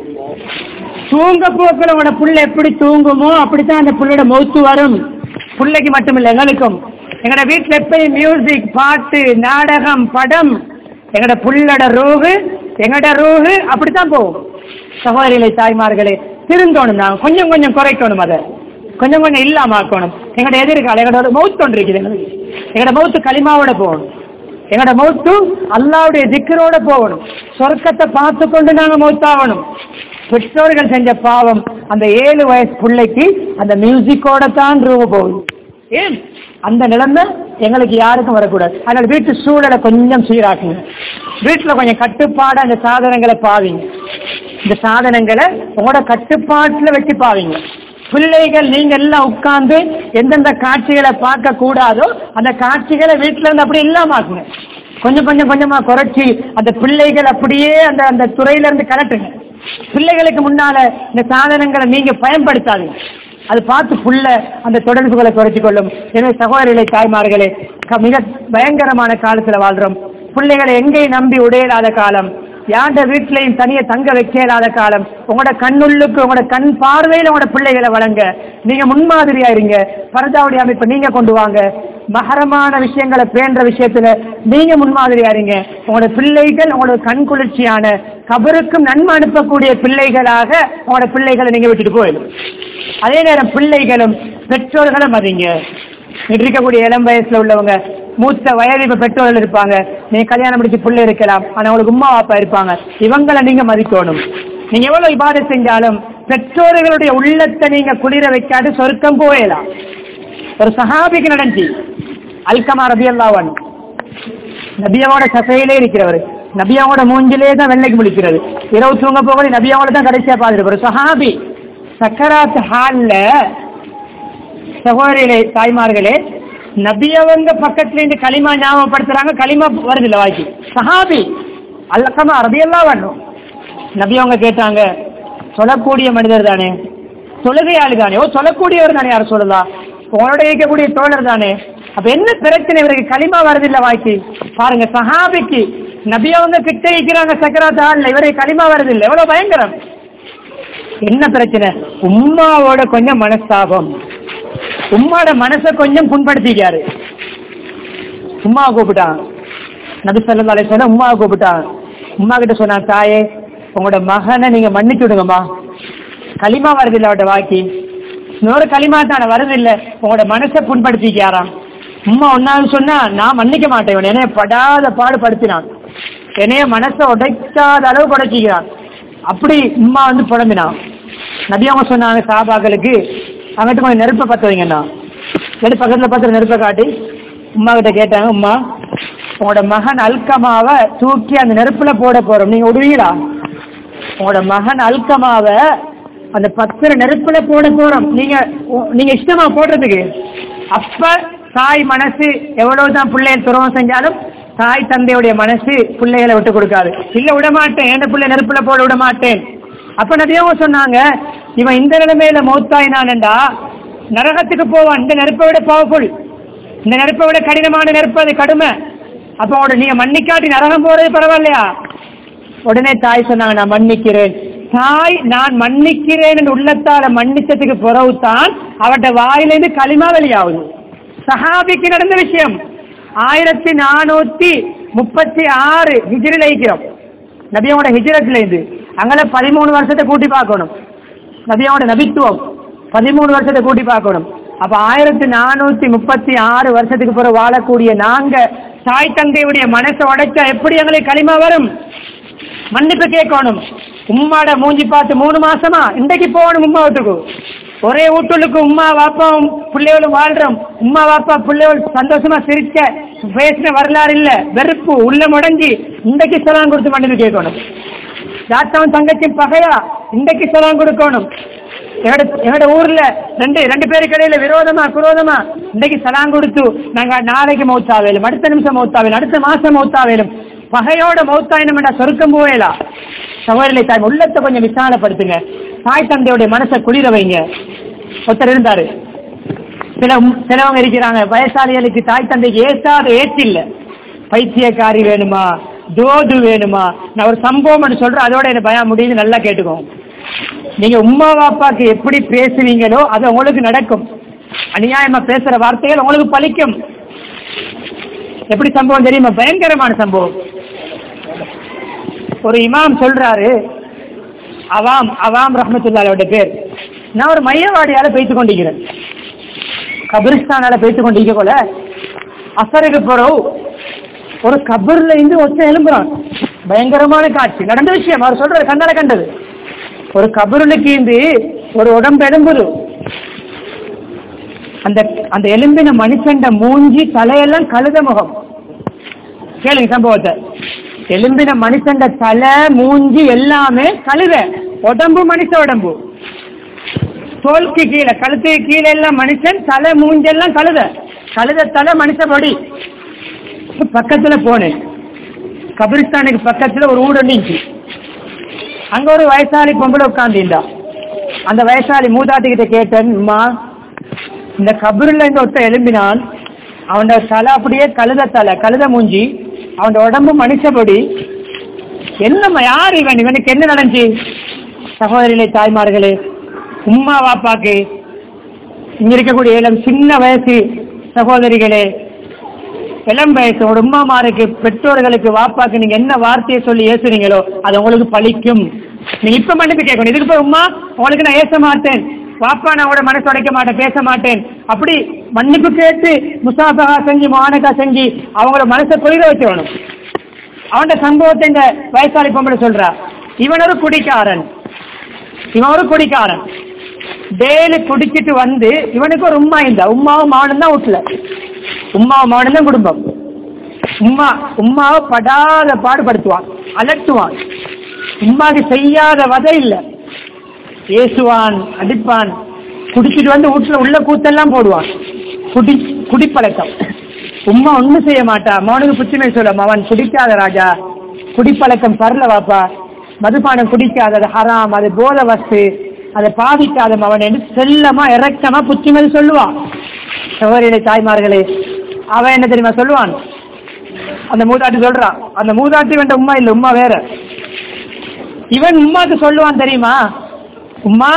தூங்க போக்கில் உங்களோட புள்ள எப்படி தூங்குமோ அப்படித்தான் அந்த புள்ளோட மௌத்து வரும். பிள்ளைக்கு மட்டுமில்லை, எங்களுக்கும். எங்களோட வீட்டுல எப்பயும் மியூசிக், பாட்டு, நாடகம், படம், எங்களோட புள்ளோட ரூஹு அப்படித்தான் போகும். சகோதரிகளை தாய்மார்களே, திருந்தோணும். நாங்கள் கொஞ்சம் கொஞ்சம் குறைக்கணும், அதை கொஞ்சம் கொஞ்சம் இல்லாம ஆக்கணும். எங்களோட எதிர்காலம், எங்களோட மௌத்து ஒன்று இருக்குது. எங்களோட மௌத்து களிமாவோட போகணும். எங்களோட மௌத்து அல்லாவுடைய திக்ரோட போகணும். சொர்க்கத்தை பார்த்து கொண்டு நாங்க மௌத்தாகணும். பெற்றோர்கள் செஞ்ச பாவம் அந்த 7 வயசு பிள்ளைக்கு அந்த மியூசிக்கோட தான் ரூப போகுது. ஏன் அந்த நிலைமை எங்களுக்கு யாருக்கும் வரக்கூடாது. அதனால வீட்டு சூழலை கொஞ்சம் சீராக்குங்க. வீட்டுல கொஞ்சம் கட்டுப்பாடு அந்த சாதனங்களை பாவீங்க. இந்த சாதனங்களை உங்களோட கட்டுப்பாட்டுல வச்சு பாவீங்க. பிள்ளைகள் நீங்க எல்லாம் உட்கார்ந்து எந்தெந்த காட்சிகளை பார்க்க கூடாதோ அந்த காட்சிகளை வீட்டுல இருந்து அப்படி இல்லாம ஆக்குங்க. கொஞ்சமா குறைச்சி அந்த பிள்ளைகள் அப்படியே அந்த அந்த துறையில இருந்து கலட்டுங்க. பிள்ளைகளுக்கு முன்னால இந்த சாதனங்களை நீங்க பயன்படுத்தாதீங்க. அது பார்த்து புள்ள அந்த தொடர்புகளை குறைச்சு கொள்ளும். எனவே சகோதரிகளை தாய்மார்களே, மிக பயங்கரமான காலத்துல வாழ்றோம். பிள்ளைகளை எங்கேயும் நம்பி உடையலாத காலம், யாண்ட வீட்டிலையும் தனியை தங்க வைக்கலாத காலம். உங்களோட கண்ணுள்ளுக்கு, உங்களோட கண் பார்வையில உங்களோட பிள்ளைகளை வழங்க. நீங்க முன்மாதிரியா இருங்க. பரதாவுடைய அமைப்பை நீங்க கொண்டு வாங்க. மகரமான விஷயங்களை பேண்ற விஷயத்துல நீங்க முன்மாதிரியா இருங்க. உங்களோட பிள்ளைகள் உங்களோட கண் குளிர்ச்சியான கபருக்கும் நன்மை அனுப்பக்கூடிய பிள்ளைகளாக உங்களோட பிள்ளைகளை நீங்க விட்டுட்டு போயிடும். அதே நேரம் பிள்ளைகளும் பெற்றோர்களும் மதிங்க. இருக்கக்கூடிய இளம் வயசுல உள்ளவங்க, மூத்த வயது இப்ப பெற்றோர்கள் இருப்பாங்க. நீங்க கல்யாணம் முடிச்சு பிள்ளை இருக்கலாம், ஆனா உங்களுக்கு உம்மா அப்பா இருப்பாங்க. இவங்களை நீங்க மதிக்கணும். நீங்க எவ்வளவு இபாதத் செஞ்சாலும் பெற்றோர்களுடைய உள்ளத்தை நீங்க குளிர வைக்காது சொர்க்கம் போயலாம். ஒரு சஹாபிக்கு நடந்துச்சு. அல்கமா ரலியல்லாஹு அன்ஹு, நபியாவோட சபையிலே இருக்கிறவர். நபியாவோட மூஞ்சிலே தான் வெள்ளைக்கு முடிக்கிறது. இரவு தூங்க போக நபியாவோட தான் கடைசியா பார்த்துட்டு ஒரு சஹாபி சக்கராத் ஹால்ல. சகோதரிகளே தாய்மார்களே, நபி அவங்க பக்கத்துல இருந்து களிமா ஞாபகப்படுத்துறாங்க, களிமா வருது இல்ல வாய்க்கு. சஹாபி அல்லக்கமா ரலியல்லாஹு அன்ஹு நபி அவங்க கேட்டாங்க, சொல்லக்கூடிய மனிதர் தானே, தொழுகையாளி தானே, ஓ சொல்லக்கூடியவர் தானே, யார் சொல்லலாம், உங்களோட இருக்கக்கூடிய தோழர் தானே, அப்ப என்ன பிரச்சனை இவருக்கு களிமா வருது இல்ல வாய்க்கு. பாருங்க, சஹாபிக்கு நபி அவங்க கிட்ட இருக்கிறாங்க சக்கராத் ஹால்ல, இவருக்கு களிமா வருது இல்ல, எவ்வளவு பயங்கரம். என்ன பிரச்சனை? உம்மாவோட கொஞ்சம் மனஸ்தாபம், உம்மாவோட மனசை கொஞ்சம் புண்படுத்திக்காரு. உம்மாவை கூப்பிட்டான் நபி ஸல்லல்லாஹு அலைஹி வஸல்லம், உம்மாவை கூப்பிட்டான். உம்மா கிட்ட சொன்னாங்க, தாயே உங்களோட மகனை நீங்க மன்னிச்சு விடுங்கம்மா, களிமா வருது இல்ல அவட்ட வாக்கி, இன்னொரு களிமா தானே வருது இல்ல, உங்களோட மனசை புண்படுத்திக்காராம். உம்மா ஒன்னாவது சொன்னா, நான் மன்னிக்க மாட்டேன், என்னைய படாத பாடுபடுத்தினான், என்னைய மனசை உடைக்காத அளவு உடைச்சிக்கிறான். அப்படி உம்மா புலம்பினான். நபி அவங்க சொன்னாங்க சஹாபாக்களுக்கு, அங்கிட்டு கொஞ்சம் நெருப்பை பற்ற வைங்கண்ணா. பக்கத்துல பார்த்து நெருப்பை காட்டி உம்மா கிட்ட கேட்டாங்க, உம்மா உங்களோட மகன் அல்கமாவை தூக்கி அந்த நெருப்புல போட போறோம், நீங்க விடுவீங்களா? உங்களோட மகன் அல்கமாவை அந்த 10 நெருப்புல போட போறோம், நீங்க இஷ்டமா போடுறதுக்கு? அப்ப தாய் மனசு எவ்வளவுதான் பிள்ளைகள் துரோகம் செஞ்சாலும் தாய் தந்தையுடைய மனசு பிள்ளைகளை விட்டு கொடுக்காது. இல்ல விட மாட்டேன், என் பிள்ளை நெருப்புல போட விட மாட்டேன். அப்ப நபியவங்க சொன்னாங்க, இவன் இந்த நிலைமையில மௌத்தாயினான்டா நரகத்துக்கு போவான், இந்த நெருப்பை விட பவர்ஃபுல், இந்த நெருப்பை விட கடினமான நெருப்பு, அது கடுமை. அப்ப நீங்க மன்னிக்காட்டி நரகம் போறது பரவாயில்லையா? உடனே தாய் சொன்னாங்க, நான் மன்னிக்கிறேன். தாய் நான் மன்னிக்கிறேன் உள்ளத்தால மன்னிச்சதுக்கு பிறகுதான் அவட்ட வாயிலிருந்து களிமா வெளியாகுது. சஹாபிக்கு நடந்த விஷயம் 1436 ஹிஜ்ரில இருக்கிறோம். நபியோட ஹிஜ்ரத்ல இருந்து அங்கே 13 வருஷத்தை கூட்டி பார்க்கணும். நபியோட நபித்துவம் 13 வருஷத்தை கூட்டி பார்க்கணும். அப்ப 1436 வருஷத்துக்கு பிறகு வாழக்கூடிய நாங்க தாய் தந்தையுடைய மனசை உடைச்சா எப்படி எங்களுக்கு களிமா வரும்? மன்னிப்பு கேட்கணும். உம்மாட மூஞ்சி பார்த்து 3 மாசமா இன்றைக்கு போகணும் உம்மா வீட்டுக்கு. ஒரே வீட்டுக்கு உம்மா வாப்பா பிள்ளைகளும் வாழ்றோம், உம்மா வாப்பா பிள்ளைகள் சந்தோஷமா சிரிச்ச பேசின வரலாறு இல்ல, வெறுப்பு உள்ள முடஞ்சி இன்றைக்கு சலாம் கொடுத்து மன்னிப்பு கேட்கணும். தாத்தாவும் தங்கச்சியும் பகையா இன்றைக்கு சலாம் கொடுக்கணும். எங்கட ஊர்ல ரெண்டு பேருக்கு இடையில விரோதமா குரோதமா இன்றைக்கு சலாம் கொடுத்து நாங்க நாளைக்கு மௌத்தாவேலும், அடுத்த நிமிஷம் மௌத்தாவேலும், அடுத்த மாசம் மௌத்தாவேலும், பகையோட மௌத்தாயினம் சொருக்கம் போவேலா. சகோதரர்களை தாய் உள்ளத்தை கொஞ்சம் விசாலப்படுத்துங்க, தாய் தந்தையுடைய மனசை குளிர வைங்க. ஒருத்தர் இருந்தாரு, சிலவங்க இருக்கிறாங்க வயசாளிகளுக்கு தாய் தந்தைக்கு ஏற்காத ஏற்று இல்ல, பைத்தியக்காரி வேணுமா தோது வேணுமா, நான் ஒரு சம்பவம் சொல்றேன், அதோட என்ன பயம் முடியுது, நல்லா கேட்டுக்கோங்க. நீங்க உம்மா வாப்பாக்கு எப்படி பேசுவீங்களோ அது உங்களுக்கு நடக்கும். அநியாயமா பேசுற வார்த்தைகள் உங்களுக்கு பலிக்கும். எப்படி சம்பவம் தெரியுமா? பயங்கரமான சம்பவம். ஒரு இமாம் சொல்றாரு, அவாம் ரஹ்மத்துல்லாஹி பேர், நான் ஒரு மையவாடியால பேசிக் கொண்டிருக்கிறேன், கபிரிஸ்தானால பேசிக் கொண்டிருக்க போல அசருக்கு பிறகு ஒரு கபர்ல இருந்து ஒச்ச எலும்புறான். பயங்கரமான காட்சி நடந்த விஷயம் அவர் சொல்றாரு, கண்ணால கண்டது. ஒரு கபருளுக்கு இருந்து ஒரு உடம்பு எலும்புது, அந்த எலும்பின மனுஷண்ட மூஞ்சி தலையெல்லாம் கழுத முகம். கேளுங்க சம்பவத்தை. எலும்பின மனுஷண்ட தலை மூஞ்சி எல்லாமே கழுத, உடம்பு மனுஷ உடம்பு, தோல்க்கு கீழே கழுத்துக்கு கீழே எல்லாம் மனுஷன், தலை மூஞ்செல்லாம் கழுத, கழுத தலை மனுஷ பொடி. பக்கத்துல போனேன், கபிரிஸ்தானுக்கு பக்கத்துல ஒரு ஊடு இருந்துச்சு. அங்க ஒரு வயசாளி பொம்பளை உட்கார்ந்தா. அந்த வயசாளி மூதாட்டிகிட்ட கேட்டேன், இந்த கபருல இருந்து ஒருத்த எழும்பினான், அவனோட தலை அப்படியே கழுத தலை, கழுத மூஞ்சி, அவனோட உடம்பு மனுஷபடி, என்னம்மா யார் இவன், இவனுக்கு என்ன நடந்துச்சு? சகோதரிகளே தாய்மார்களே, உம்மா வாப்பாக்கு இங்க இருக்கக்கூடிய இளம் சின்ன வயசு சகோதரிகளே, இளம் வயசு ஒரு உம்மாமாருக்கு பெற்றோர்களுக்கு வாப்பாக்கு நீங்க என்ன வார்த்தையை சொல்லி ஏசுறீங்களோ அது உங்களுக்கு பலிக்கும். நீங்க இப்ப மன்னிப்பு கேட்கணும். இதுக்கு போய் உம்மா உங்களுக்கு நான் ஏச மாட்டேன், வாப்பா நான் கூட மனசு உடைக்க மாட்டேன், பேச மாட்டேன், அப்படி மன்னிப்பு கேட்டு முசாபகா செஞ்சு மானகா செஞ்சு அவங்களோட மனசை புரித வச்சிடணும். அவனோட சம்பவத்தை இந்த வயசாளி பொம்பளை சொல்றா, இவன் ஒரு குடிக்காரன், டெய்லி குடிச்சிட்டு வந்து இவனுக்கு ஒரு உம்மா இருந்தா, உம்மாவும் மகனும் தான் வீட்டுல, உம்மாவும் மகனும் தான் குடும்பம். உம்மாவை படாத பாடுபடுத்துவான், அலட்டுவான், உம்மாக்கு செய்யாத வதை இல்ல, ஏசுவான், அடிப்பான், குடிச்சிட்டு வந்து வீட்டுல உள்ள கூத்தெல்லாம் போடுவான். குடிப்பழக்கம். உம்மா ஒண்ணும் செய்ய மாட்டா, மவனுக்கு புத்திமை சொல்லும், அவன் குடிக்காத ராஜா, குடிப்பழக்கம் பரல வாப்பா, மதுபானம் குடிக்காத, அது ஹராம், அது போத வஸ்து, அதை பாதிக்காத மவன் என்று செல்லமா இறக்கமா புத்திமதி சொல்லுவான். சகோதரிகளே தாய்மார்களே, அவன் என்ன தெரியுமா சொல்லுவான்? அந்த மூதாட்டி சொல்றான், அந்த மூதாட்டி வேண்ட உம்மா இல்ல, உம்மா வேற. இவன் உம்மாக்கு சொல்லுவான் தெரியுமா, உம்மா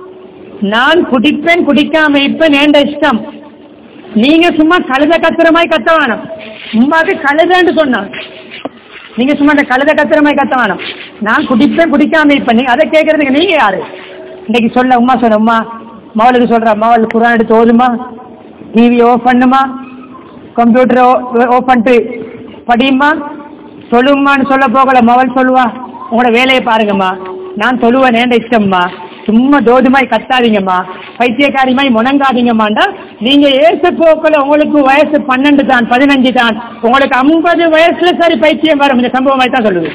நான் குடிப்பேன், குடிக்காம இப்ப ஏண்ட இஷ்டம், நீங்க சும்மா கழுத கத்திரமாய் கத்த வேணும். உம்மாக்கு கழுதன்னு சொன்னான், நீங்க சும்மா இந்த கழுத கத்திரமாய் கத்த வேணும், நான் குடிப்பேன் குடிக்காம இப்ப நீங்க அதை கேட்கறதுக்கு நீங்க யாரு? இன்னைக்கு சொல்ல உம்மா சொன்ன, உம்மா மவளுக்கு சொல்ற, மவள் குரான் எடுத்து ஓதுமா, டிவி ஆஃப் பண்ணுமா, கம்ப்யூட்டர் ஆஃப் பண்ணிட்டு படியுமா, சொல்லுமான்னு சொல்ல போகல. மவள் சொல்லுவா, உங்களோட வேலையை பாருங்கம்மா, நான் சொல்லுவேன் ஏண்ட இஷ்டம்மா, சும்மா தோதுமாய் கத்தாதீங்கம்மா, பைத்தியக்காரிமாய் முணங்காதீங்கம்மாண்டா. நீங்க ஏசு போக்கல, உங்களுக்கு வயசு 12 தான் 15 தான், உங்களுக்கு 50 வயசுல சரி பைத்தியம் வரும். இந்த சம்பவமாய் தான் சொல்லுது.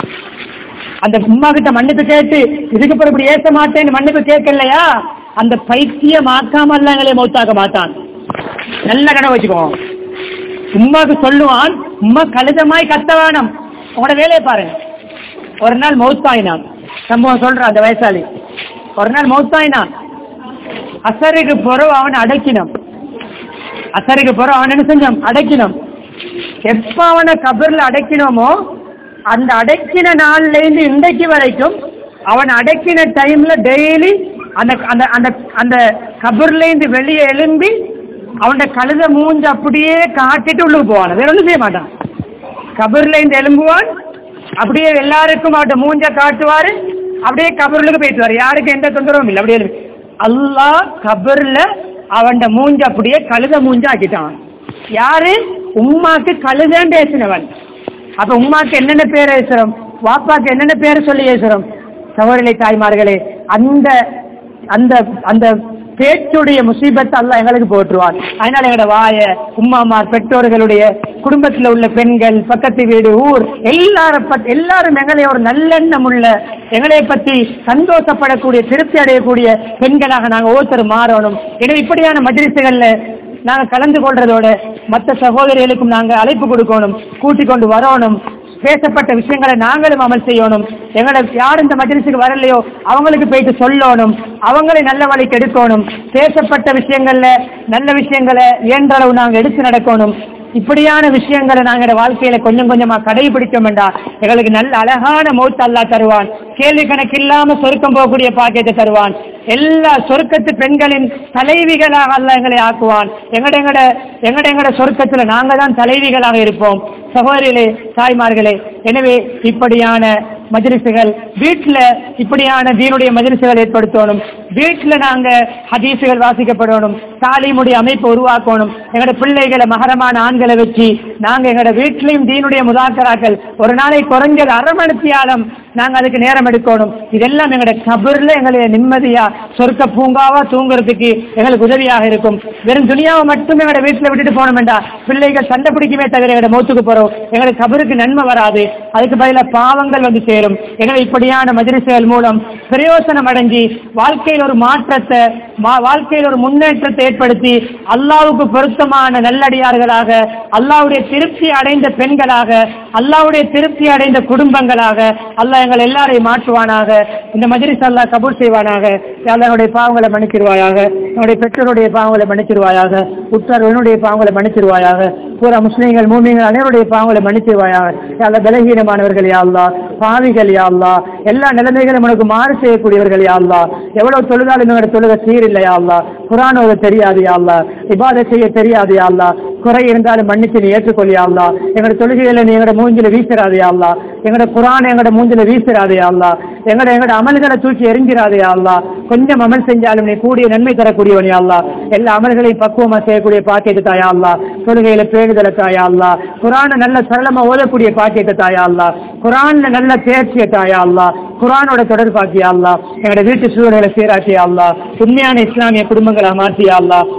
அந்த உம்மா கிட்ட மன்னிப்பு கேட்டு இதுக்கு பிறகு இப்படி ஏச மாட்டேன்னு மன்னிப்பு கேட்கலையா, அந்த பைத்தியம் ஆக்காம எங்களை மௌத்தாக்க மாட்டான். நல்ல கனவு வச்சுக்கோம். உம்மாக்கு சொல்லுவான், உம்மா கழுதமாய் கத்த வேணும், உங்களோட வேலையை பாருங்க. ஒரு நாள் மௌத்தாயினான், சம்பவம் சொல்றான் அந்த வயசாளி. ஒரு நாள் மௌத்தாயினான், அசருக்கு பிறகு அவன் அடக்கினான். அசருக்கு பிறகு அவன் என்ன செஞ்சான்? அடக்கினோம். எப்ப அவனை கபர்ல அடக்கினோமோ அந்த அடக்கின நாள்ல இருந்து இன்றைக்கு வரைக்கும் அவன் அடக்கின டைம்ல டெய்லி அந்த அந்த அந்த அந்த கபர்ல இருந்து வெளியே எழும்பி அவனோட கழுத மூஞ்சு அப்படியே காட்டிட்டு உள்ளுக்கு போவான், வேற ஒன்றும் செய்ய மாட்டான். கபர்ல இருந்து எழும்புவான், அப்படியே எல்லாருக்கும் அவட்ட மூஞ்ச காட்டுவாரு, அப்படியே கபருக்கு போயிட்டுவாரு, யாருக்கும் எந்த தொந்தரவும் இல்லை. அப்படியே அல்லாஹ் கபர்ல அவன் மூஞ்ச அப்படியே கழுத மூஞ்ச ஆக்கிட்டான். யாரு? உம்மாக்கு கழுதன்னு பேசினவன். அப்ப உம்மாக்கு என்னென்ன பேர் ஏசுறோம், வாப்பாக்கு என்னென்ன பேர் சொல்லி ஏசுறோம். சகோதரிகளே தாய்மார்களே, அந்த அந்த அந்த பேச்சுடைய முசீபத்தை அல்லாஹ் எங்களுக்கு போட்டுருவான். அதனால எங்களோட வாய உம்மாமார், பெற்றோர்களுடைய, குடும்பத்தில் உள்ள பெண்கள், பக்கத்து வீடு, ஊர், எல்லாரும் எங்களை ஒரு நல்லெண்ணம் உள்ள, எங்களை பற்றி சந்தோஷப்படக்கூடிய, திருப்தி அடையக்கூடிய பெண்களாக நாங்கள் ஒவ்வொருத்தரும் மாறணும். எனவே இப்படியான மஜ்லிஸ்கள்ல நாங்கள் கலந்து கொள்றதோட மற்ற சகோதரிகளுக்கும் நாங்கள் அழைப்பு கொடுக்கணும், கூட்டிக் கொண்டு வரணும். பேசப்பட்ட விஷயங்களை நாங்களும் அமல் செய்யணும். எங்களை யார் இந்த மஜ்லிஸுக்கு வரலையோ அவங்களுக்கு போயிட்டு சொல்லணும், அவங்களை நல்ல வழிக்கு எடுக்கணும். பேசப்பட்ட விஷயங்கள்ல நல்ல விஷயங்களை இயன்றளவு நாங்கள் எடுத்து நடக்கணும். இப்படியான விஷயங்களை நாங்கள் வாழ்க்கையில கொஞ்சம் கொஞ்சமா கடைபிடிச்சோம் என்றா எங்களுக்கு நல்ல அழகான மௌத் அல்லாஹ் தருவான். கேள்வி கணக்கில்லாம சொர்க்கம் போகக்கூடிய பாக்கியத்தை தருவான். எல்லா சொர்க்கத்து பெண்களின் தலைவிகளாக அல்லாஹ் எங்களை ஆக்குவான். எங்கட சொர்க்கத்துல நாங்க தான் தலைவிகளாக இருப்போம். சகோதரிகளே, தாய்மார்களே, எனவே இப்படியான மஜ்லிஸ்கள் வீட்டுல, இப்படியான தீனுடைய மஜ்லிஸ்கள் ஏற்படுத்தணும். வீட்டுல நாங்க ஹதீசுகள் வாசிக்கப்படணும், தாலீமுடைய அமைப்பை உருவாக்கணும். எங்களோட பிள்ளைகளை மகரமான ஆண்களை வச்சு நாங்க எங்களோட வீட்டிலையும் தீனுடைய முதாக்கராக்கள் ஒரு நாளை குறைஞ்சது அரை மணித்தியாலம் நாங்க அதுக்கு நேரம் எடுக்கணும். இதெல்லாம் எங்களோட கபர்ல எங்களை நிம்மதியா சொர்க்க பூங்காவா தூங்குறதுக்கு எங்களுக்கு உதவியாக இருக்கும். வெறும் துனியாவை மட்டும் எங்களோட வீட்டுல விட்டுட்டு போனோம் என்றா பிள்ளைகள் சண்டை பிடிக்குமே தவிர எங்களோட மௌத்துக்கு போறோம், எங்களுக்கு கபருக்கு நன்மை வராது, அதுக்கு பதிலா பாவங்கள் வந்து சேரும். எனவே இப்படியான மஜ்லிஸ்கள் மூலம் பிரயோசனம் அடைஞ்சி வாழ்க்கையில் ஒரு மாற்றத்தை, வாழ்க்கையில் ஒரு முன்னேற்றத்தை ஏற்படுத்தி அல்லாஹ்வுக்கு பொருத்தமான நல்லடியார்களாக, அல்லாஹ்வுடைய திருப்தி அடைந்த பெண்களாக, அல்லாஹ்வுடைய திருப்தி அடைந்த குடும்பங்களாக அல்லாஹ் எங்கள் எல்லாரையும் மாற்றுவானாக. இந்த மஜ்லிஸ் அல்லாஹ் கபூல் செய்வானாக. என்னுடைய பாவங்களை மன்னிச்சிருவாயாக, என்னுடைய பெற்றோருடைய பாவங்களை மன்னிச்சிருவாயாக, உற்றார்களுடைய பாவங்களை மன்னிச்சிருவாயாக, பூரா முஸ்லீம்கள் மூமின்கள் அனைவருடைய பாவங்களை மன்னிச்சிருவாயாக. யாழ்லா பலகீனமானவர்கள் யா அல்லாஹ், பாவிகள் யா அல்லாஹ், எல்லா நிலைமைகளும் உனக்கு மாறு செய்யக்கூடியவர்கள் யா அல்லாஹ். எவ்வளவு தொழுதாலும் எங்களோட தொழுகை சீர் இல்லையா அல்லாஹ், குர்ஆன் ஓத தெரியாது யா அல்லாஹ், இபாதத் செய்ய தெரியாது யா அல்லாஹ், குறை இருந்தாலும் மன்னிச்சு நீ ஏற்றுக்கொள்ளியா அல்லாஹ். எங்களோட தொழுகையில நீ எங்களோட மூஞ்சில வீசிராது யா அல்லாஹ், எங்களோட குர்ஆன் எங்களோட மூஞ்சில வீசிராது யா அல்லாஹ், எங்களோட அமல்களை தூக்கி எரிஞ்சிராது யா அல்லாஹ். கொஞ்சம் அமல் செஞ்சாலும் நீ கூடிய நன்மை தரக்கூடியவன் யா அல்லாஹ். எல்லா அமல்களையும் பக்குவமா செய்யக்கூடிய பாக்கியத்தை தாயா அல்லாஹ், தொழுகையில பேணுதலை தாயா அல்லாஹ், குர்ஆனை நல்ல சரளமா ஓதக்கூடிய பாக்கியத்தை தாயா அல்லாஹ், குர்ஆன்ல நல்ல தேர்ச்சியை தாயா அல்லாஹ், குர்ஆனோட தொடர்பாக்கியா அல்லாஹ், எங்களோட வீட்டு சூழலை சீராக்கியா அல்லாஹ், உண்மையான இஸ்லாமிய குடும்பங்களை மாற்றியா அல்லாஹ்,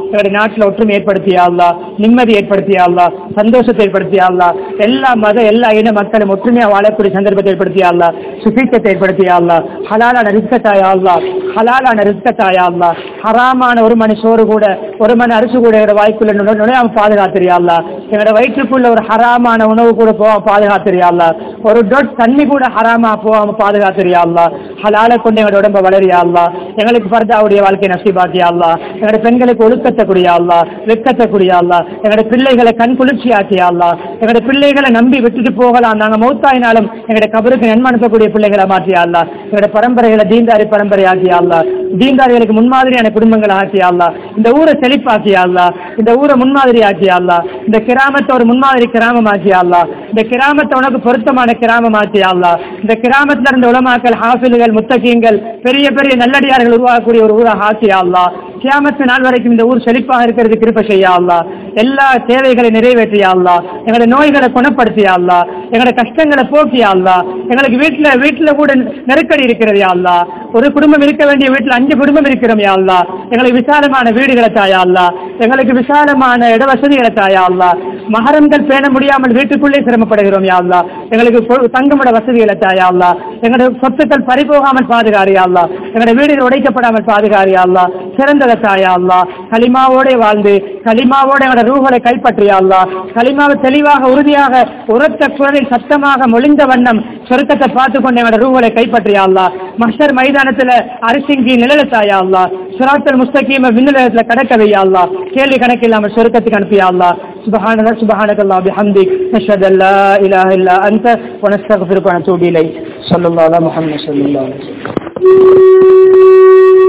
எங்களுடைய நாட்டில் ஒற்றுமை ஏற்படுத்தியா அல்லா, நிம்மதி ஏற்படுத்தியா அல்லா, சந்தோஷத்தை ஏற்படுத்தியா அல்லா, எல்லா மத எல்லா இன மக்களும் ஒற்றுமையா வாழக்கூடிய சந்தர்ப்பத்தை ஏற்படுத்தியா அல்லா, சுபீட்சத்தை ஏற்படுத்தியா அல்லா, ஹலாலான ரிஸ்கத்தாயா அல்லா, ஹலாலான ரிஸ்கத்தாயா அல்லா, ஹராமான ஒரு மணி சோறு கூட ஒரு மணி அரிசி கூட எங்களோட வாய்க்குள்ள நுழையாம பாதுகாத்திரியா அல்லா, எங்களோட வயிற்றுக்குள்ள ஒரு ஹராமான உணவு கூட போகாம பாதுகாத்திரியா அல்லா, ஒரு டொட் தண்ணி கூட ஹராமா போகாம பாதுகாத்திரியா அல்லா, ஹலால கொண்டு எங்களோட உடம்ப வளரியா அல்லா, எங்களுக்கு பர்தாவுடைய வாழ்க்கை நசீபாக்கியா அல்லா, எங்களோட பெண்களுக்கு ஒழுக்கத்தை கூடிய அல்லா, வெக்கத்தை கூடிய அல்லா, எங்களோட பிள்ளைகளை கண் குளிர்ச்சி ஆக்கியா அல்லா, எங்களோட பிள்ளைகளை நம்பி விட்டுட்டு போகலாம், நாங்க மௌத்தாயினாலும் எங்களோட கபருக்கு நன்மனுப்பக்கூடிய பிள்ளைகளை மாற்றியா அல்லா, எங்களோட பரம்பரைகளை தீன்தாரி பரம்பரை ஆக்கியா அல்லா, தீன்தாரிகளுக்கு முன்மாதிரியான குடும்பங்களை ஆக்கியா அல்லா, இந்த ஊரை செழிப்பாக்கியா அல்லா, இந்த ஊரை முன்மாதிரி ஆக்கியா அல்லா, இந்த கிராமத்தை ஒரு முன்மாதிரி கிராமம் ஆக்கியா அல்லா, இந்த கிராமத்தை உனக்கு பொருத்தமான கிராமம் ஆக்கியா அல்லா, இந்த கிராமத்துல இருந்த உலமாக்கள், ஹாஃபில்கள், முத்தகீங்கள், பெரிய பெரிய நல்லடியார்கள் உருவாக்கக்கூடிய ஒரு ஊராக ஆக்கியா அல்லா, கியாமத்து நாள் வரைக்கும் இந்த ஊர் செழிப்பாக இருக்கிறது கிருபை செய்யா அல்லா, எல்லா தேவைகளை நிறைவேற்றியா அல்லா, எங்களுடைய நோய்களை குணப்படுத்தியா அல்லா, எங்களுடைய கஷ்டங்களை போக்கியா அல்லா, எங்களுக்கு வீட்டுல கூட நெருக்கடி இருக்கிறது யா அல்லா, ஒரு குடும்பம் இருக்க வேண்டிய வீட்டுல 5 குடும்பம் இருக்கிறோம் யா அல்லா, எங்களுக்கு விசாலமான வீடுகளை தாயா அல்லா, எங்களுக்கு விசாலமான இட வசதிகளை தாயா அல்லா, மகரங்கள் பேண முடியாமல் வீட்டுக்குள்ளே சிரமப்படுகிறோம் யா அல்லா, எங்களுக்கு தங்குமிட வசதிகளை தாயா அல்லா, எங்களுடைய சொத்துக்கள் பறிபோகாமல் பாதுகாரியா அல்லா, எங்களுடைய வீடுகள் உடைக்கப்படாமல் பாதுகாரியா அல்லா, சிறந்ததை தாயா அல்லா, களிமாவோட வாழ்ந்து களிமாவோட எங்களோட ரூஹலை கைப்பற்றியா அல்லா, களிமாவை தெளிவாக உறுதியாக உரத்த குரலில் சத்தமாக மொழிந்த வண்ணம் சொர்க்கத்தை பார்த்து கொண்டு எங்களோட ரூஹலை கைப்பற்றியா அல்லா, மஹ்ஷர் மைதானத்துல அரிசிங்கி நிழலத்தாயா அல்லா, சிராத்தல் முஸ்தகீம விண்ணுலகத்துல கடக்க வையா அல்லா, கேள்வி கணக்கு இல்லாமல் சொர்க்கத்துக்கு அனுப்பியா அல்லா. சுப்ஹானக அல்லாஹ் பிஹம்திக் நஷ்ஹது அல்லா இலாஹா இல்லா அன்த வ நஸ்தக்ஃபிருக வ நதூபு இலைக். ஸல்லல்லாஹு அலைஹி முஹம்மது ஸல்லல்லாஹு அலைஹி வஸல்லம்.